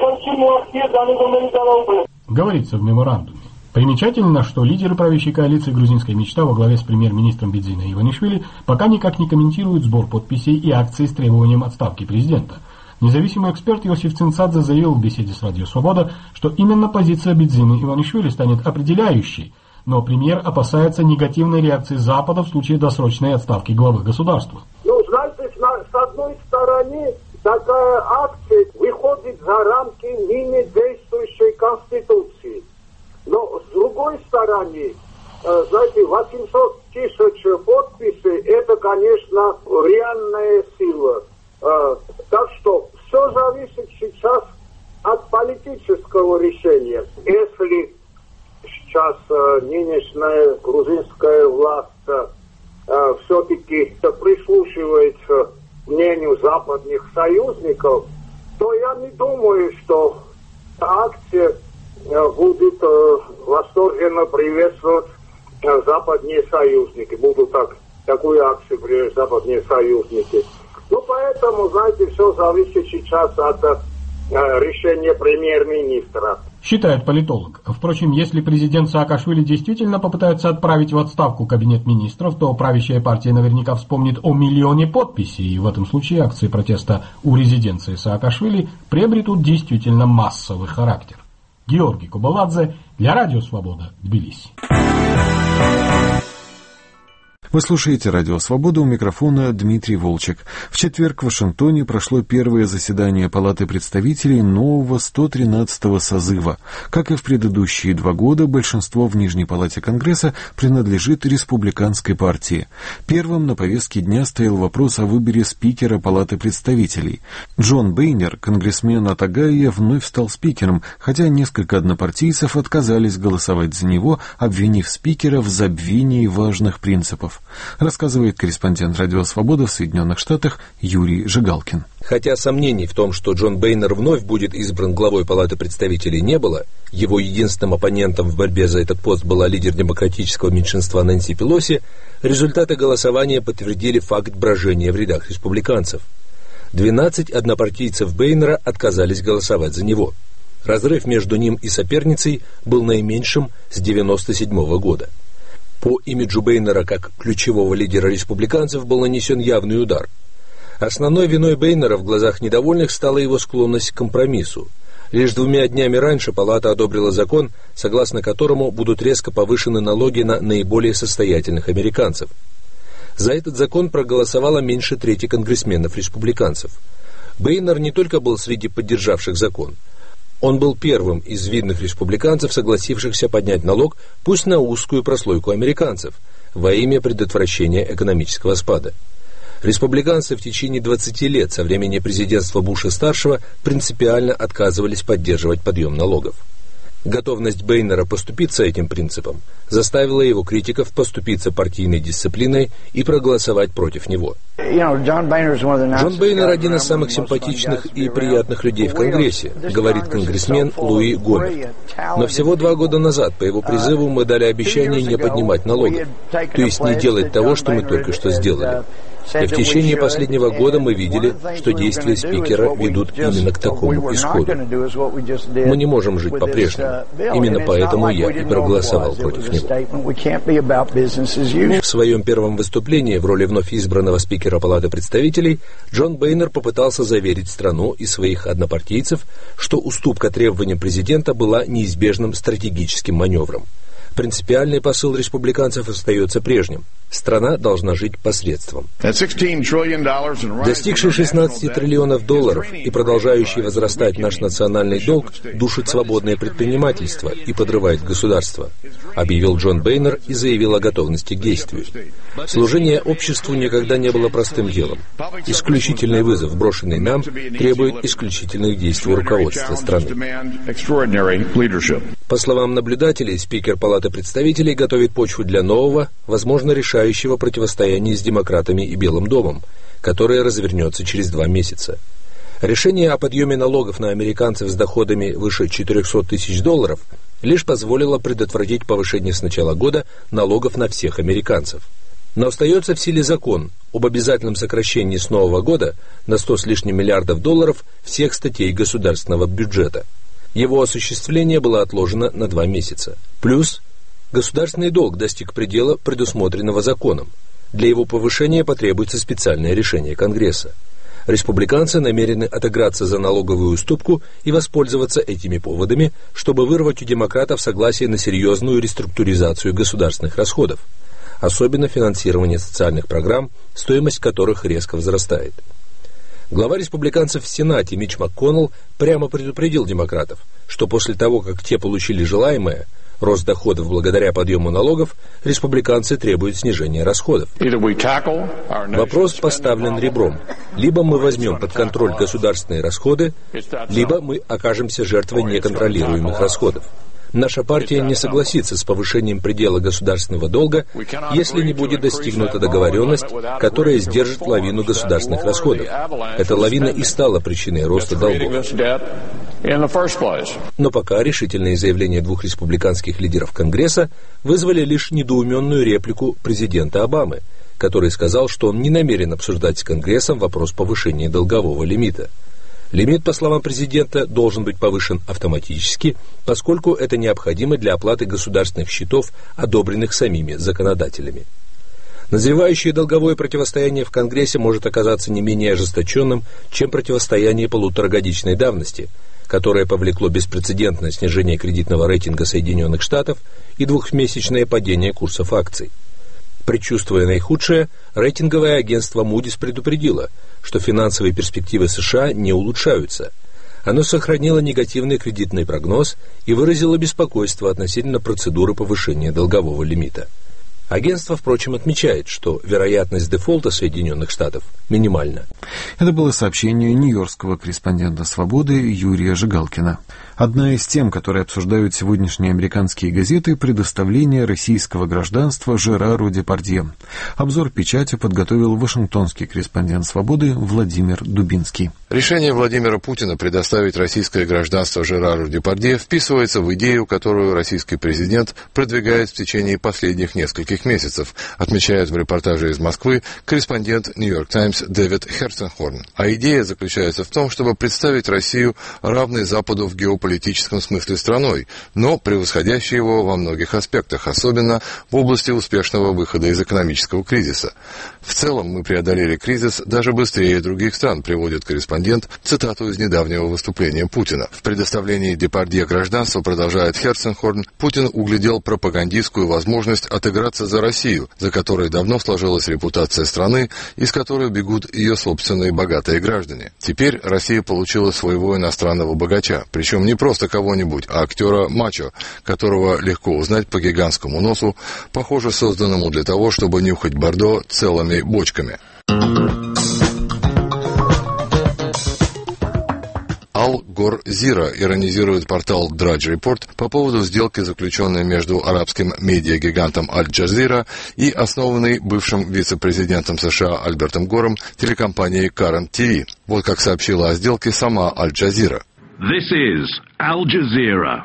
Говорится в меморандуме. Примечательно, что лидеры правящей коалиции «Грузинская мечта» во главе с премьер-министром Бидзиной Иванишвили пока никак не комментируют сбор подписей и акции с требованием отставки президента. Независимый эксперт Иосиф Цинцадзе заявил в беседе с Радио Свобода, что именно позиция Бидзины Иванишвили станет определяющей, но премьер опасается негативной реакции Запада в случае досрочной отставки главы государства. Ну, знаете, с одной стороны, такая акция выходит за рамки ныне действующей Конституции. Но с другой стороны, знаете, восемьсот тысяч подписей, это, конечно, реальная сила. Так что все зависит сейчас от политического решения. Если сейчас э, нынешняя грузинская власть э, все-таки прислушивается мнению западных союзников, то я не думаю, что акция э, будет э, восторженно приветствовать э, западные союзники. Будут так, такую акцию приветствовать западные союзники. Ну, поэтому, знаете, все зависит сейчас от э, решения премьер-министра. Считает политолог. Впрочем, если президент Саакашвили действительно попытается отправить в отставку кабинет министров, то правящая партия наверняка вспомнит о миллионе подписей, и в этом случае акции протеста у резиденции Саакашвили приобретут действительно массовый характер. Георгий Кубаладзе для Радио Свобода, Тбилиси. Вы слушаете «Радио Свобода», у микрофона Дмитрий Волчек. В четверг в Вашингтоне прошло первое заседание Палаты представителей нового сто тринадцатого созыва. Как и в предыдущие два года, большинство в Нижней Палате Конгресса принадлежит республиканской партии. Первым на повестке дня стоял вопрос о выборе спикера Палаты представителей. Джон Бейнер, конгрессмен от Огайо, вновь стал спикером, хотя несколько однопартийцев отказались голосовать за него, обвинив спикера в забвении важных принципов. Рассказывает корреспондент «Радио Свобода» в Соединенных Штатах Юрий Жигалкин. Хотя сомнений в том, что Джон Бейнер вновь будет избран главой Палаты представителей, не было, его единственным оппонентом в борьбе за этот пост была лидер демократического меньшинства Нэнси Пелоси, результаты голосования подтвердили факт брожения в рядах республиканцев. двенадцать однопартийцев Бейнера отказались голосовать за него. Разрыв между ним и соперницей был наименьшим с девяносто седьмого года. По имиджу Бейнера как ключевого лидера республиканцев был нанесен явный удар. Основной виной Бейнера в глазах недовольных стала его склонность к компромиссу. Лишь двумя днями раньше Палата одобрила закон, согласно которому будут резко повышены налоги на наиболее состоятельных американцев. За этот закон проголосовало меньше трети конгрессменов-республиканцев. Бейнер не только был среди поддержавших закон. Он был первым из видных республиканцев, согласившихся поднять налог, пусть на узкую прослойку американцев, во имя предотвращения экономического спада. Республиканцы в течение двадцати лет со времени президентства Буша-старшего принципиально отказывались поддерживать подъем налогов. Готовность Бейнера поступиться этим принципом заставила его критиков поступиться партийной дисциплиной и проголосовать против него. Джон Бейнер один из самых симпатичных и приятных людей в Конгрессе, говорит конгрессмен Луи Гомер. Но всего два года назад по его призыву мы дали обещание не поднимать налоги, то есть не делать того, что мы только что сделали. И в течение последнего года мы видели, что действия спикера ведут именно к такому исходу. Мы не можем жить по-прежнему. Именно поэтому я и проголосовал против него. В своем первом выступлении в роли вновь избранного спикера Палаты представителей Джон Бейнер попытался заверить страну и своих однопартийцев, что уступка требованиям президента была неизбежным стратегическим маневром. Принципиальный посыл республиканцев остается прежним. Страна должна жить посредством. Достигший шестнадцати триллионов долларов и продолжающий возрастать наш национальный долг душит свободное предпринимательство и подрывает государство, объявил Джон Бейнер и заявил о готовности к действию. Служение обществу никогда не было простым делом. Исключительный вызов, брошенный нам, требует исключительных действий руководства страны. По словам наблюдателей, спикер Палаты представителей готовит почву для нового, возможно, решающего противостояния с демократами и Белым домом, которое развернется через два месяца. Решение о подъеме налогов на американцев с доходами выше четырехсот тысяч долларов лишь позволило предотвратить повышение с начала года налогов на всех американцев. Но остается в силе закон об обязательном сокращении с нового года на сто с лишним миллиардов долларов всех статей государственного бюджета. Его осуществление было отложено на два месяца. Плюс государственный долг достиг предела, предусмотренного законом. Для его повышения потребуется специальное решение Конгресса. Республиканцы намерены отыграться за налоговую уступку и воспользоваться этими поводами, чтобы вырвать у демократов согласие на серьезную реструктуризацию государственных расходов, особенно финансирование социальных программ, стоимость которых резко возрастает. Глава республиканцев в Сенате Митч МакКоннелл прямо предупредил демократов, что после того, как те получили желаемое, рост доходов благодаря подъему налогов, республиканцы требуют снижения расходов. Вопрос поставлен ребром. Либо мы возьмем под контроль государственные расходы, либо мы окажемся жертвой неконтролируемых расходов. Наша партия не согласится с повышением предела государственного долга, если не будет достигнута договоренность, которая сдержит лавину государственных расходов. Эта лавина и стала причиной роста долгов. Но пока решительные заявления двух республиканских лидеров Конгресса вызвали лишь недоуменную реплику президента Обамы, который сказал, что он не намерен обсуждать с Конгрессом вопрос повышения долгового лимита. Лимит, по словам президента, должен быть повышен автоматически, поскольку это необходимо для оплаты государственных счетов, одобренных самими законодателями. Назревающее долговое противостояние в Конгрессе может оказаться не менее ожесточенным, чем противостояние полуторагодичной давности, которое повлекло беспрецедентное снижение кредитного рейтинга Соединенных Штатов и двухмесячное падение курсов акций. Предчувствуя наихудшее, рейтинговое агентство Moody's предупредило, что финансовые перспективы США не улучшаются. Оно сохранило негативный кредитный прогноз и выразило беспокойство относительно процедуры повышения долгового лимита. Агентство, впрочем, отмечает, что вероятность дефолта Соединенных Штатов минимальна. Это было сообщение нью-йоркского корреспондента «Свободы» Юрия Жигалкина. Одна из тем, которые обсуждают сегодняшние американские газеты, предоставление российского гражданства Жерару Депардье. Обзор печати подготовил вашингтонский корреспондент «Свободы» Владимир Дубинский. Решение Владимира Путина предоставить российское гражданство Жерару Депардье вписывается в идею, которую российский президент продвигает в течение последних нескольких месяцев, отмечает в репортаже из Москвы корреспондент «Нью-Йорк Таймс» Дэвид Херценхорн. А идея заключается в том, чтобы представить Россию равной Западу в геополитике, геополитическом смысле страной, но превосходящей его во многих аспектах, особенно в области успешного выхода из экономического кризиса. В целом мы преодолели кризис даже быстрее других стран, приводит корреспондент цитату из недавнего выступления Путина. В предоставлении Депардье гражданства, продолжает Херценхорн, Путин углядел пропагандистскую возможность отыграться за Россию, за которой давно сложилась репутация страны, из которой бегут ее собственные богатые граждане. Теперь Россия получила своего иностранного богача, причем не просто кого-нибудь, а актера Мачо, которого легко узнать по гигантскому носу, похоже, созданному для того, чтобы нюхать бордо целыми бочками. Аль-Гор-Зира иронизирует портал Drudge Report по поводу сделки, заключенной между арабским медиагигантом Аль-Джазира и основанной бывшим вице-президентом США Альбертом Гором телекомпанией Current ти ви. Вот как сообщила о сделке сама Аль-Джазира. This is Al Jazeera.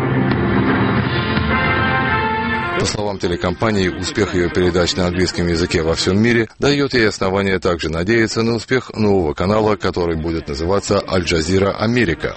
По словам телекомпании, успех ее передач на английском языке во всем мире дает ей основание также надеяться на успех нового канала, который будет называться Аль-Джазира Америка.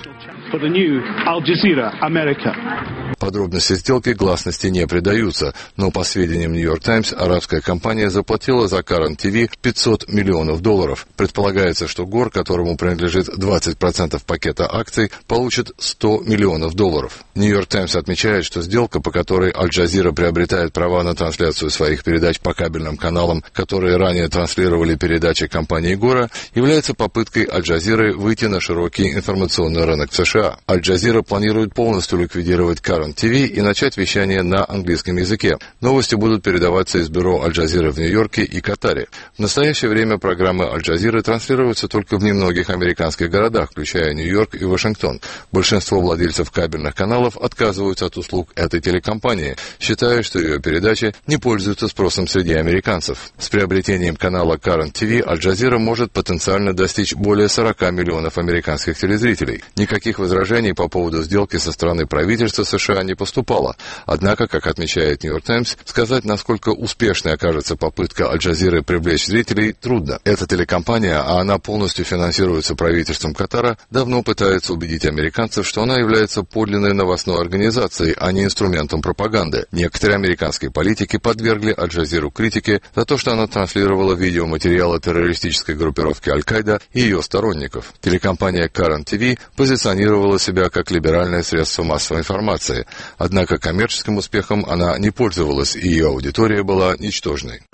Подробности сделки гласности не придаются, но по сведениям Нью-Йорк Таймс, арабская компания заплатила за Current ти ви пятьсот миллионов долларов. Предполагается, что Гор, которому принадлежит двадцать процентов пакета акций, получит сто миллионов долларов. Нью-Йорк Таймс отмечает, что сделка, по которой Аль-Джазира приобретает права на трансляцию своих передач по кабельным каналам, которые ранее транслировали передачи компании Гора, является попыткой Аль-Джазиры выйти на широкий информационный рынок в США. Аль-Джазира планирует полностью ликвидировать Current ти ви и начать вещание на английском языке. Новости будут передаваться из бюро Аль-Джазиры в Нью-Йорке и Катаре. В настоящее время программы Аль-Джазиры транслируются только в немногих американских городах, включая Нью-Йорк и Вашингтон. Большинство владельцев кабельных каналов отказываются от услуг этой телекомпании, считая, что ее передачи не пользуются спросом среди американцев. С приобретением канала Current ти ви Аль-Джазира может потенциально достичь более сорока миллионов американских телезрителей. Никаких возражений по поводу сделки со стороны правительства США не поступало. Однако, как отмечает Нью-Йорк Таймс, сказать, насколько успешной окажется попытка Аль-Джазиры привлечь зрителей, трудно. Эта телекомпания, а она полностью финансируется правительством Катара, давно пытается убедить американцев, что она является подлинной новостной организацией, а не инструментом пропаганды. Некоторые американские политики подвергли Аль-Джазиру критике за то, что она транслировала видеоматериалы террористической группировки Аль-Каида и ее сторонников. Телекомпания Current ти ви позиционировала себя как либеральное средство массовой информации, однако коммерческим успехом она не пользовалась, и ее аудитория была ничтожной.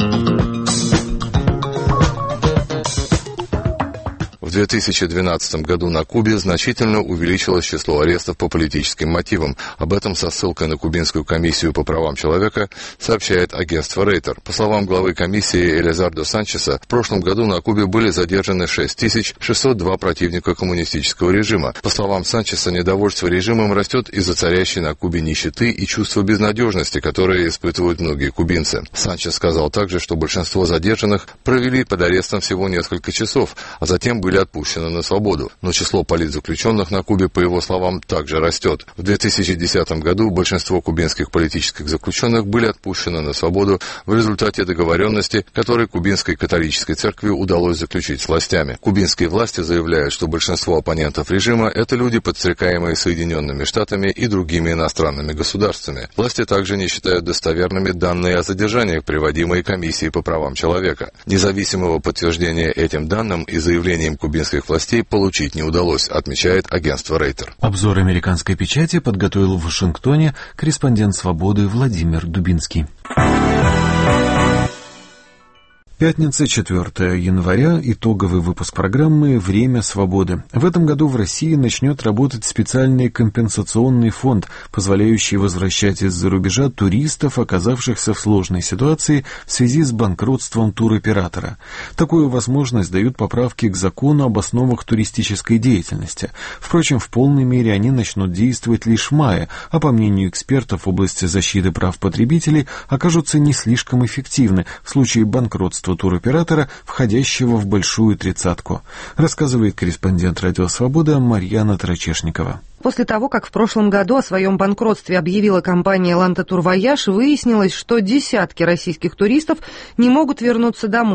В две тысячи двенадцатом году на Кубе значительно увеличилось число арестов по политическим мотивам. Об этом со ссылкой на Кубинскую комиссию по правам человека сообщает агентство Рейтер. По словам главы комиссии Элизардо Санчеса, в прошлом году на Кубе были задержаны шесть тысяч шестьсот два противника коммунистического режима. По словам Санчеса, недовольство режимом растет из-за царящей на Кубе нищеты и чувства безнадежности, которые испытывают многие кубинцы. Санчес сказал также, что большинство задержанных провели под арестом всего несколько часов, а затем были отпущены на свободу. Но число политзаключенных на Кубе, по его словам, также растет. В две тысячи десятом году большинство кубинских политических заключенных были отпущены на свободу в результате договоренности, которой кубинской католической церкви удалось заключить с властями. Кубинские власти заявляют, что большинство оппонентов режима – это люди, подстрекаемые Соединенными Штатами и другими иностранными государствами. Власти также не считают достоверными данные о задержаниях, приводимые Комиссией по правам человека. Независимого подтверждения этим данным и заявлениям кубинских властей получить не удалось, отмечает агентство Рейтер. Обзор американской печати подготовил в Вашингтоне корреспондент «Свободы» Владимир Дубинский. Пятница, четвёртого января, итоговый выпуск программы «Время свободы». В этом году в России начнет работать специальный компенсационный фонд, позволяющий возвращать из-за рубежа туристов, оказавшихся в сложной ситуации в связи с банкротством туроператора. Такую возможность дают поправки к закону об основах туристической деятельности. Впрочем, в полной мере они начнут действовать лишь в мае, а по мнению экспертов в области защиты прав потребителей окажутся не слишком эффективны в случае банкротства туроператора, входящего в большую тридцатку, рассказывает корреспондент «Радио Свобода» Марьяна Тарачешникова. После того, как в прошлом году о своем банкротстве объявила компания «Ланта Турвояж», выяснилось, что десятки российских туристов не могут вернуться домой.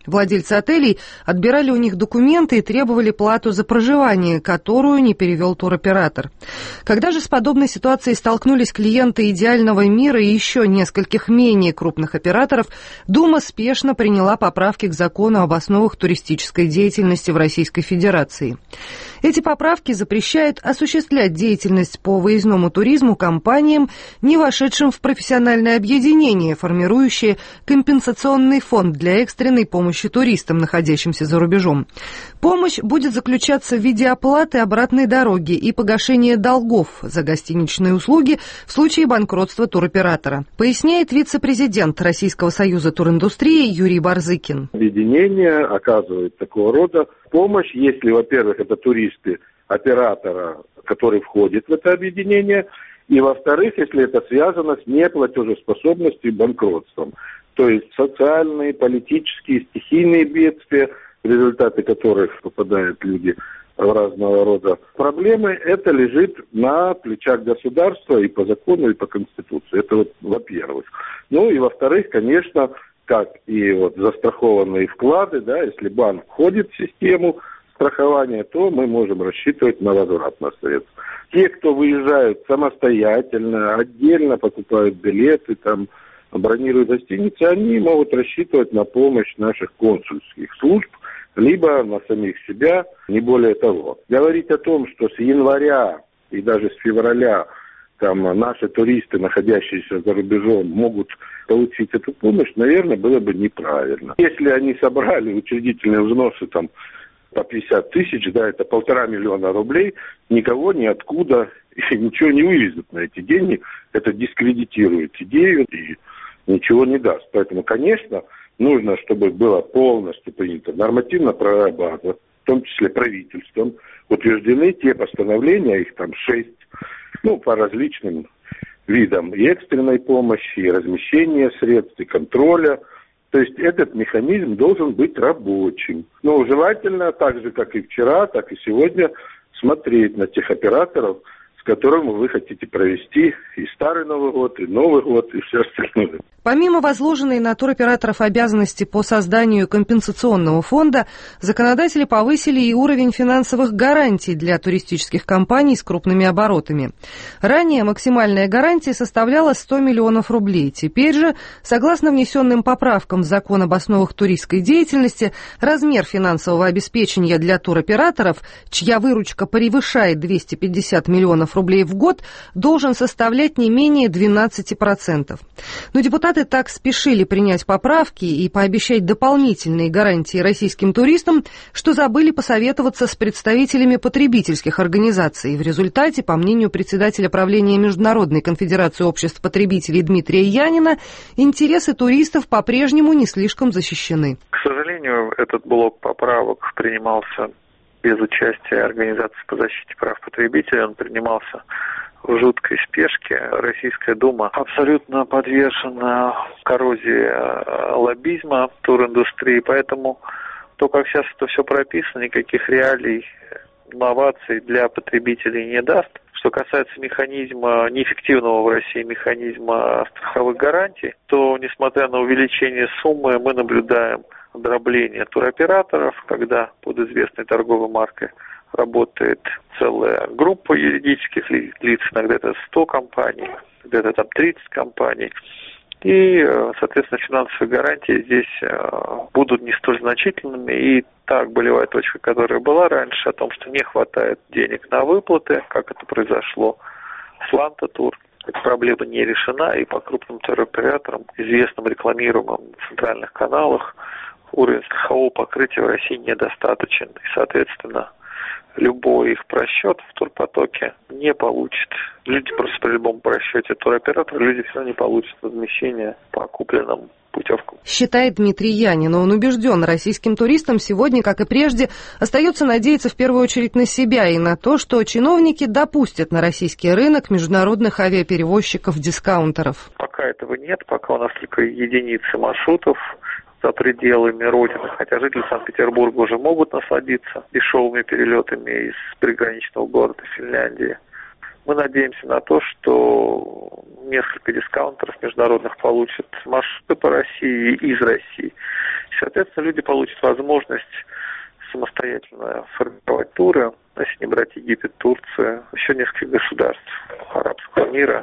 Владельцы отелей отбирали у них документы и требовали плату за проживание, которую не перевел туроператор. Когда же с подобной ситуацией столкнулись клиенты «Идеального мира» и еще нескольких менее крупных операторов, Дума спешно приняла поправки к закону об основах туристической деятельности в Российской Федерации. Эти поправки запрещают осуществлять деятельность по выездному туризму компаниям, не вошедшим в профессиональное объединение, формирующее компенсационный фонд для экстренной помощи туристам, находящимся за рубежом. Помощь будет заключаться в виде оплаты обратной дороги и погашения долгов за гостиничные услуги в случае банкротства туроператора, поясняет вице-президент Российского союза туриндустрии Юрий Барзыкин. Объединение оказывает такого рода помощь, если, во-первых, это туристы оператора, который входит в это объединение, и, во-вторых, если это связано с неплатежеспособностью и банкротством. То есть социальные, политические, стихийные бедствия, в результаты которых попадают люди в разного рода проблемы, это лежит на плечах государства и по закону, и по Конституции. Это вот во-первых. Ну и во-вторых, конечно, как и вот застрахованные вклады, да, если банк входит в систему страхования, то мы можем рассчитывать на возврат на средств. Те, кто выезжают самостоятельно, отдельно покупают билеты, там, бронируют гостиницы, они могут рассчитывать на помощь наших консульских служб, либо на самих себя, не более того. Говорить о том, что с января и даже с февраля там наши туристы, находящиеся за рубежом, могут получить эту помощь, наверное, было бы неправильно. Если они собрали учредительные взносы там по пятьдесят тысяч, да, это полтора миллиона рублей, никого ниоткуда и ничего не вывезут на эти деньги, это дискредитирует идею и ничего не даст. Поэтому, конечно, нужно, чтобы было полностью принято нормативно-правовая база, в том числе правительством, утверждены те постановления, их там шесть, ну, по различным видам и экстренной помощи, и размещения средств, и контроля. То есть этот механизм должен быть рабочим. Но желательно, так же, как и вчера, так и сегодня, смотреть на тех операторов, с которыми вы хотите провести и Старый Новый год, и Новый год, и все остальное. Помимо возложенной на туроператоров обязанности по созданию компенсационного фонда, законодатели повысили и уровень финансовых гарантий для туристических компаний с крупными оборотами. Ранее максимальная гарантия составляла сто миллионов рублей. Теперь же, согласно внесенным поправкам в закон об основах туристской деятельности, размер финансового обеспечения для туроператоров, чья выручка превышает двести пятьдесят миллионов рублей в год, должен составлять не менее двенадцать процентов. Но депутаты так спешили принять поправки и пообещать дополнительные гарантии российским туристам, что забыли посоветоваться с представителями потребительских организаций. В результате, по мнению председателя правления Международной конфедерации обществ потребителей Дмитрия Янина, интересы туристов по-прежнему не слишком защищены. К сожалению, этот блок поправок принимался без участия Организации по защите прав потребителей, он принимался в жуткой спешке. Российская Дума абсолютно подвержена коррозии лоббизма туриндустрии, поэтому то, как сейчас это все прописано, никаких реалий, инноваций для потребителей не даст. Что касается механизма, неэффективного в России механизма страховых гарантий, то, несмотря на увеличение суммы, мы наблюдаем дробление туроператоров, когда под известной торговой маркой работает целая группа юридических лиц, иногда это сто компаний, где-то там тридцать компаний. И, соответственно, финансовые гарантии здесь будут не столь значительными. И так болевая точка, которая была раньше, о том, что не хватает денег на выплаты, как это произошло с Ланта Тур. Эта проблема не решена, и по крупным туроператорам, известным рекламируемым в центральных каналах, уровень страхового покрытия в России недостаточен. И, соответственно, любой их просчет в турпотоке не получит. Люди просто при любом просчете туроператора, люди все равно не получат возмещение по купленным путевкам. Считает Дмитрий Янин, но он убежден, российским туристам сегодня, как и прежде, остается надеяться в первую очередь на себя и на то, что чиновники допустят на российский рынок международных авиаперевозчиков-дискаунтеров. Пока этого нет, пока у нас только единицы маршрутов за пределами Родины, хотя жители Санкт-Петербурга уже могут насладиться дешевыми перелетами из приграничного города Финляндии. Мы надеемся на то, что несколько дискаунтеров международных получат маршруты по России и из России. Соответственно, люди получат возможность самостоятельно формировать туры, если не брать Египет, Турцию, еще несколько государств арабского мира,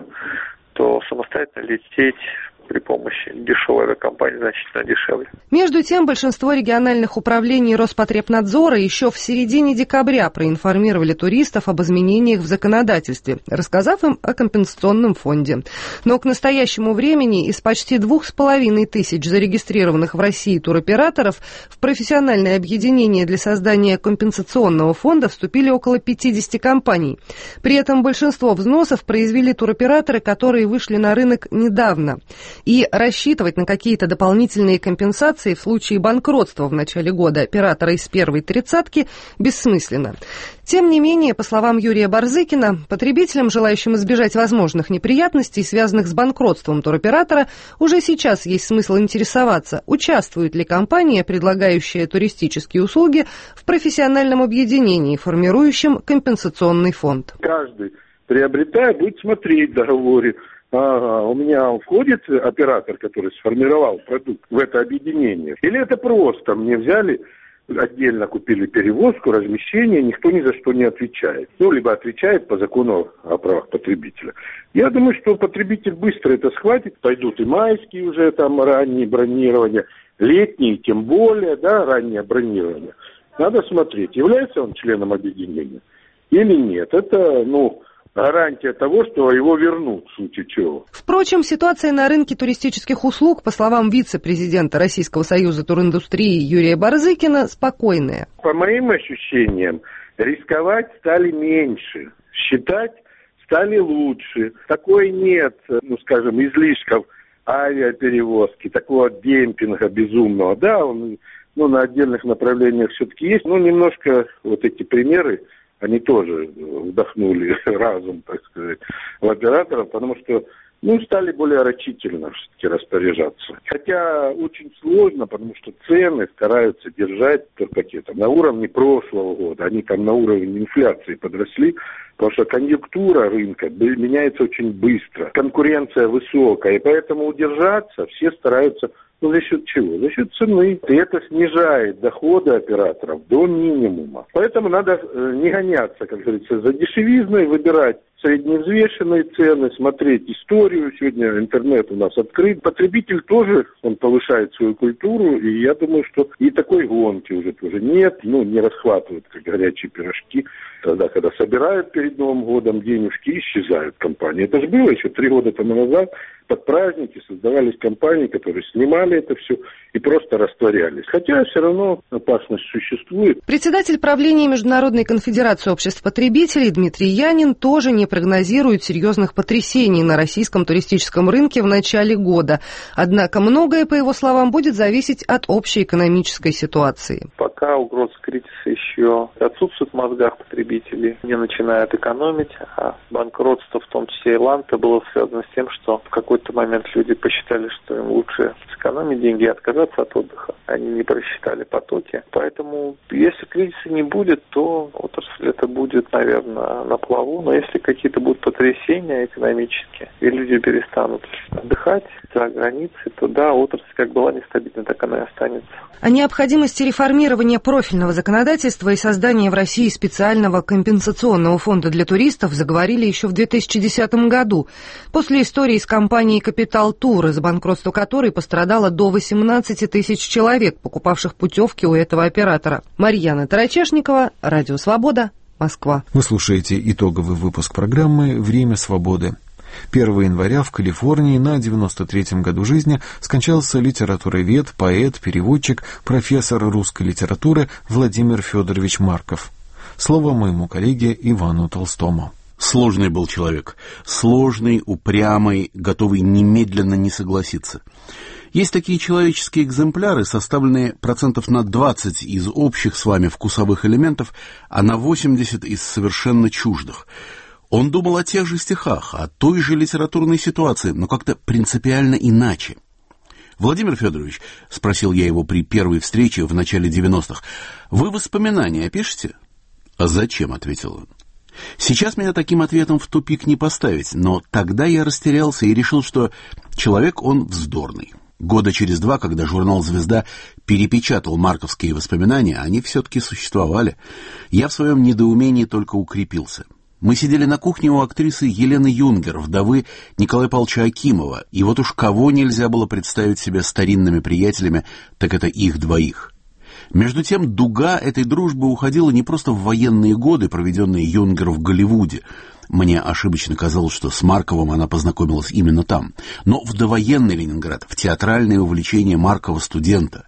то самостоятельно лететь при помощи дешевой авиакомпании значительно дешевле. Между тем, большинство региональных управлений Роспотребнадзора еще в середине декабря проинформировали туристов об изменениях в законодательстве, рассказав им о компенсационном фонде. Но к настоящему времени из почти двух с половиной тысяч зарегистрированных в России туроператоров в профессиональное объединение для создания компенсационного фонда вступили около пятидесяти компаний. При этом большинство взносов произвели туроператоры, которые вышли на рынок недавно. И рассчитывать на какие-то дополнительные компенсации в случае банкротства в начале года оператора из первой тридцатки бессмысленно. Тем не менее, по словам Юрия Барзыкина, потребителям, желающим избежать возможных неприятностей, связанных с банкротством туроператора, уже сейчас есть смысл интересоваться, участвует ли компания, предлагающая туристические услуги, в профессиональном объединении, формирующем компенсационный фонд. Каждый, приобретая, будет смотреть в договоре. Ага, у меня входит оператор, который сформировал продукт в это объединение? Или это просто мне взяли, отдельно купили перевозку, размещение, никто ни за что не отвечает? Ну, либо отвечает по закону о правах потребителя. Я думаю, что потребитель быстро это схватит, пойдут и майские уже там ранние бронирования, летние тем более, да, раннее бронирование. Надо смотреть, является он членом объединения или нет. Это, ну... гарантия того, что его вернут, в случае чего. Впрочем, ситуация на рынке туристических услуг, по словам вице-президента Российского союза туриндустрии Юрия Барзыкина, спокойная. По моим ощущениям, рисковать стали меньше, считать стали лучше. Такой нет, ну скажем, излишков авиаперевозки, такого демпинга безумного. Да, он ну, на отдельных направлениях все-таки есть, но немножко вот эти примеры, они тоже вдохнули разум, так сказать, в операторов, потому что, ну, стали более рачительно все-таки распоряжаться. Хотя очень сложно, потому что цены стараются держать турпакетом на уровне прошлого года. Они там на уровне инфляции подросли, потому что конъюнктура рынка меняется очень быстро. Конкуренция высокая, и поэтому удержаться все стараются. Ну, за счет чего? За счет цены. И это снижает доходы операторов до минимума. Поэтому надо не гоняться, как говорится, за дешевизной, выбирать средневзвешенные цены, смотреть историю. Сегодня интернет у нас открыт. Потребитель тоже, он повышает свою культуру, и я думаю, что и такой гонки уже тоже нет. Ну, не расхватывают, как горячие пирожки. Тогда, когда собирают перед Новым годом денежки, исчезают компании. Это же было еще три года тому назад. Под праздники создавались компании, которые снимали это все и просто растворялись. Хотя все равно опасность существует. Председатель правления Международной конфедерации обществ потребителей Дмитрий Янин тоже не прогнозирует серьезных потрясений на российском туристическом рынке в начале года. Однако многое, по его словам, будет зависеть от общей экономической ситуации. Пока угроза кризиса еще отсутствует в мозгах потребителей, не начинают экономить, а банкротство, в том числе Ирланда, было связано с тем, что в какой В какой-то момент люди посчитали, что им лучше сэкономить деньги и отказаться от отдыха. Они не просчитали потоки. Поэтому, если кризиса не будет, то отрасль это будет, наверное, на плаву. Но если какие-то будут потрясения экономические, и люди перестанут отдыхать за границей, то да, отрасль как была нестабильна, так она и останется. О необходимости реформирования профильного законодательства и создания в России специального компенсационного фонда для туристов заговорили еще в две тысячи десятом году. После истории с компанией «Капитал Тур», из банкротства которой пострадало до восемнадцати тысяч человек, покупавших путевки у этого оператора. Марьяна Тарачешникова, Радио Свобода, Москва. Вы слушаете итоговый выпуск программы «Время свободы». первого января в Калифорнии на девяносто третьем году жизни скончался литературовед, поэт, переводчик, профессор русской литературы Владимир Федорович Марков. Слово моему коллеге Ивану Толстому. Сложный был человек. Сложный, упрямый, готовый немедленно не согласиться. Есть такие человеческие экземпляры, составленные процентов на двадцать из общих с вами вкусовых элементов, а на восемьдесят из совершенно чуждых. Он думал о тех же стихах, о той же литературной ситуации, но как-то принципиально иначе. «Владимир Федорович», — спросил я его при первой встрече в начале девяностых, — «вы воспоминания опишете?» «А зачем?» — ответил он. Сейчас меня таким ответом в тупик не поставить, но тогда я растерялся и решил, что человек он вздорный. Года через два, когда журнал «Звезда» перепечатал марковские воспоминания, они все-таки существовали. Я в своем недоумении только укрепился. Мы сидели на кухне у актрисы Елены Юнгер, вдовы Николая Павловича Акимова, и вот уж кого нельзя было представить себе старинными приятелями, так это их двоих. Между тем, дуга этой дружбы уходила не просто в военные годы, проведенные Юнгер в Голливуде. Мне ошибочно казалось, что с Марковым она познакомилась именно там, но в довоенный Ленинград, в театральное увлечение Маркова-студента.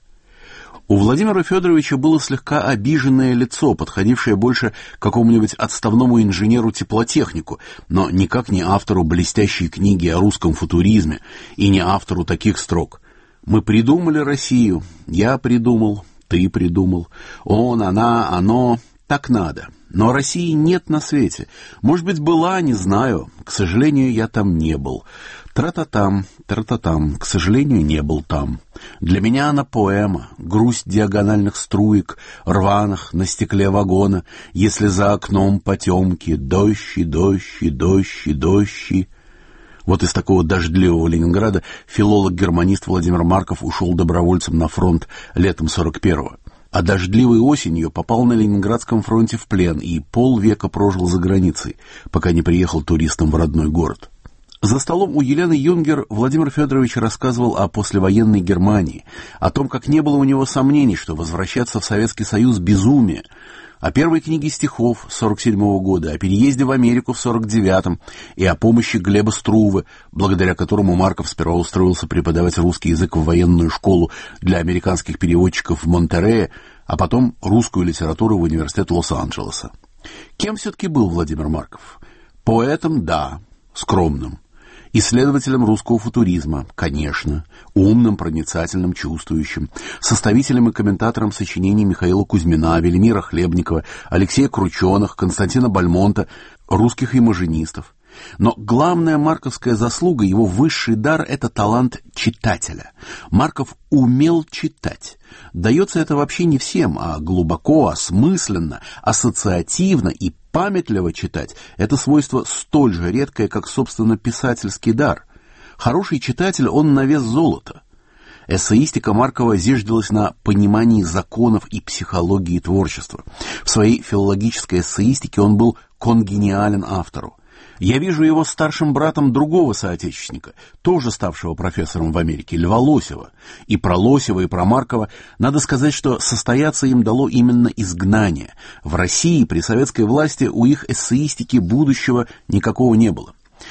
У Владимира Федоровича было слегка обиженное лицо, подходившее больше к какому-нибудь отставному инженеру-теплотехнику, но никак не автору блестящей книги о русском футуризме и не автору таких строк. «Мы придумали Россию, я придумал, ты придумал, он, она, оно, так надо». Но России нет на свете. Может быть, была, не знаю. К сожалению, я там не был. Тра-та-там, тра-та-там. К сожалению, не был там. Для меня она поэма. Грусть диагональных струек, рваных на стекле вагона. Если за окном потемки, дождь и дождь и дождь и дождь и... Вот из такого дождливого Ленинграда филолог-германист Владимир Марков ушел добровольцем на фронт летом сорок первого. А дождливой осенью попал на Ленинградском фронте в плен и полвека прожил за границей, пока не приехал туристом в родной город. За столом у Елены Юнгер Владимир Федорович рассказывал о послевоенной Германии, о том, как не было у него сомнений, что возвращаться в Советский Союз — безумие, о первой книге стихов сорок седьмого года, о переезде в Америку в сорок девятом и о помощи Глеба Струве, благодаря которому Марков сперва устроился преподавать русский язык в военную школу для американских переводчиков в Монтерее, а потом русскую литературу в университет Лос-Анджелеса. Кем все-таки был Владимир Марков? Поэтом, да, скромным. Исследователем русского футуризма, конечно, умным, проницательным, чувствующим, составителем и комментатором сочинений Михаила Кузьмина, Велимира Хлебникова, Алексея Крученых, Константина Бальмонта, русских имажинистов. Но главная марковская заслуга, его высший дар — это талант читателя. Марков умел читать. Дается это вообще не всем, а глубоко, осмысленно, ассоциативно и памятливо читать — это свойство столь же редкое, как, собственно, писательский дар. Хороший читатель, он на вес золота. Эссеистика Маркова зиждилась на понимании законов и психологии творчества. В своей филологической эссеистике он был конгениален автору. Я вижу его старшим братом другого соотечественника, тоже ставшего профессором в Америке, Льва Лосева. И про Лосева, и про Маркова надо сказать, что состояться им дало именно изгнание. В России при советской власти у их эссеистики будущего никакого не было.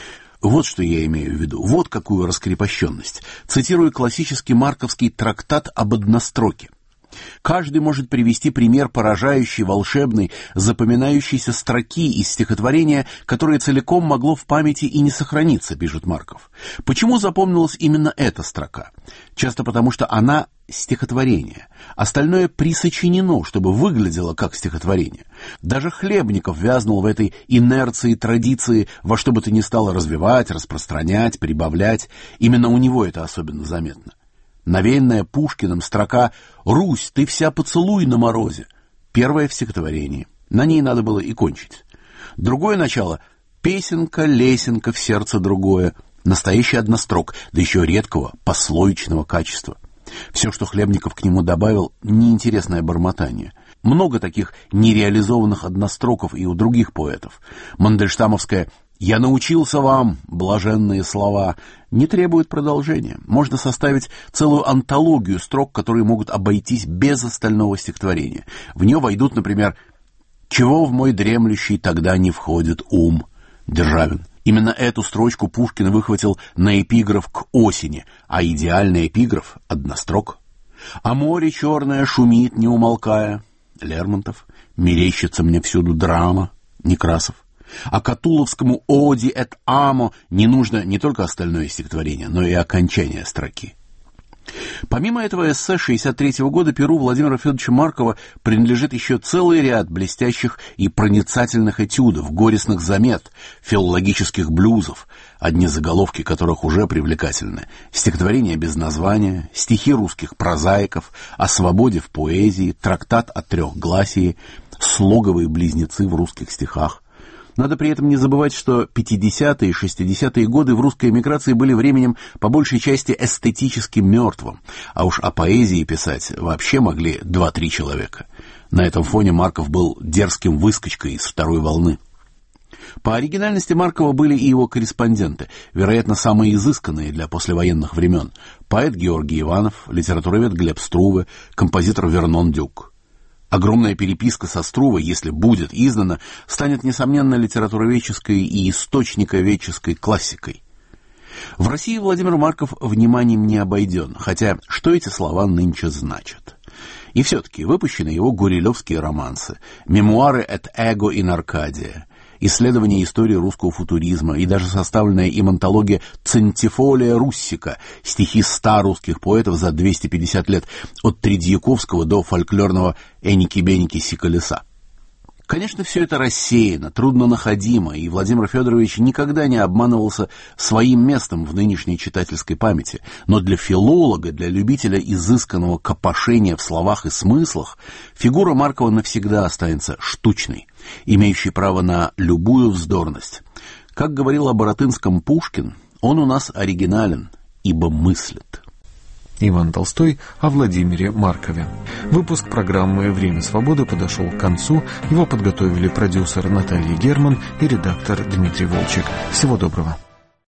Вот что я имею в виду, вот какую раскрепощенность. Цитирую классический марковский трактат об одностроке. Каждый может привести пример поражающей, волшебной, запоминающейся строки из стихотворения, которое целиком могло в памяти и не сохраниться, пишет Марков. Почему запомнилась именно эта строка? Часто потому, что она стихотворение. Остальное присочинено, чтобы выглядело как стихотворение. Даже Хлебников вязнул в этой инерции традиции во что бы то ни стало развивать, распространять, прибавлять. Именно у него это особенно заметно. Навеянная Пушкиным строка «Русь, ты вся поцелуй на морозе» — первое в стихотворении. На ней надо было и кончить. Другое начало — «Песенка, лесенка в сердце другое», настоящий однострок, да еще редкого, послоечного качества. Все, что Хлебников к нему добавил, неинтересное бормотание. Много таких нереализованных одностроков и у других поэтов. Мандельштамовская «Я научился вам, блаженные слова» не требует продолжения. Можно составить целую антологию строк, которые могут обойтись без остального стихотворения. В нее войдут, например, «Чего в мой дремлющий тогда не входит ум» Державин. Именно эту строчку Пушкин выхватил на эпиграф к осени, а идеальный эпиграф — однострок. «А море черное шумит, не умолкая» Лермонтов. «Мерещится мне всюду драма» Некрасов. А Катуловскому «Оди эт амо» не нужно не только остальное стихотворение, но и окончание строки. Помимо этого эссе шестьдесят третьего года перу Владимира Федоровича Маркова принадлежит еще целый ряд блестящих и проницательных этюдов, горестных замет, филологических блюзов, одни заголовки которых уже привлекательны. Стихотворения без названия, стихи русских прозаиков, о свободе в поэзии, трактат о трехгласии, слоговые близнецы в русских стихах. Надо при этом не забывать, что пятидесятые и шестидесятые годы в русской эмиграции были временем по большей части эстетически мертвым, а уж о поэзии писать вообще могли два-три человека. На этом фоне Марков был дерзким выскочкой из второй волны. По оригинальности Маркова были и его корреспонденты, вероятно, самые изысканные для послевоенных времен. Поэт Георгий Иванов, литературовед Глеб Струве, композитор Вернон Дюк. Огромная переписка со Струве, если будет издана, станет, несомненно, литературоведческой и источниковедческой классикой. В России Владимир Марков вниманием не обойден, хотя что эти слова нынче значат? И все-таки выпущены его гурилевские романсы, мемуары «Et Ego in Arcadia», исследование истории русского футуризма и даже составленная им антология «Центифолия Руссика», стихи ста русских поэтов за двести пятьдесят лет, от Тредьяковского до фольклорного «Эники-беники-си-колеса». Конечно, все это рассеяно, трудно находимо, и Владимир Федорович никогда не обманывался своим местом в нынешней читательской памяти. Но для филолога, для любителя изысканного копошения в словах и смыслах, фигура Маркова навсегда останется штучной, имеющей право на любую вздорность. Как говорил о Баратынском Пушкин, он у нас оригинален, ибо мыслит. Иван Толстой о Владимире Маркове. Выпуск программы «Время свободы» подошел к концу. Его подготовили продюсер Наталья Герман и редактор Дмитрий Волчек. Всего доброго.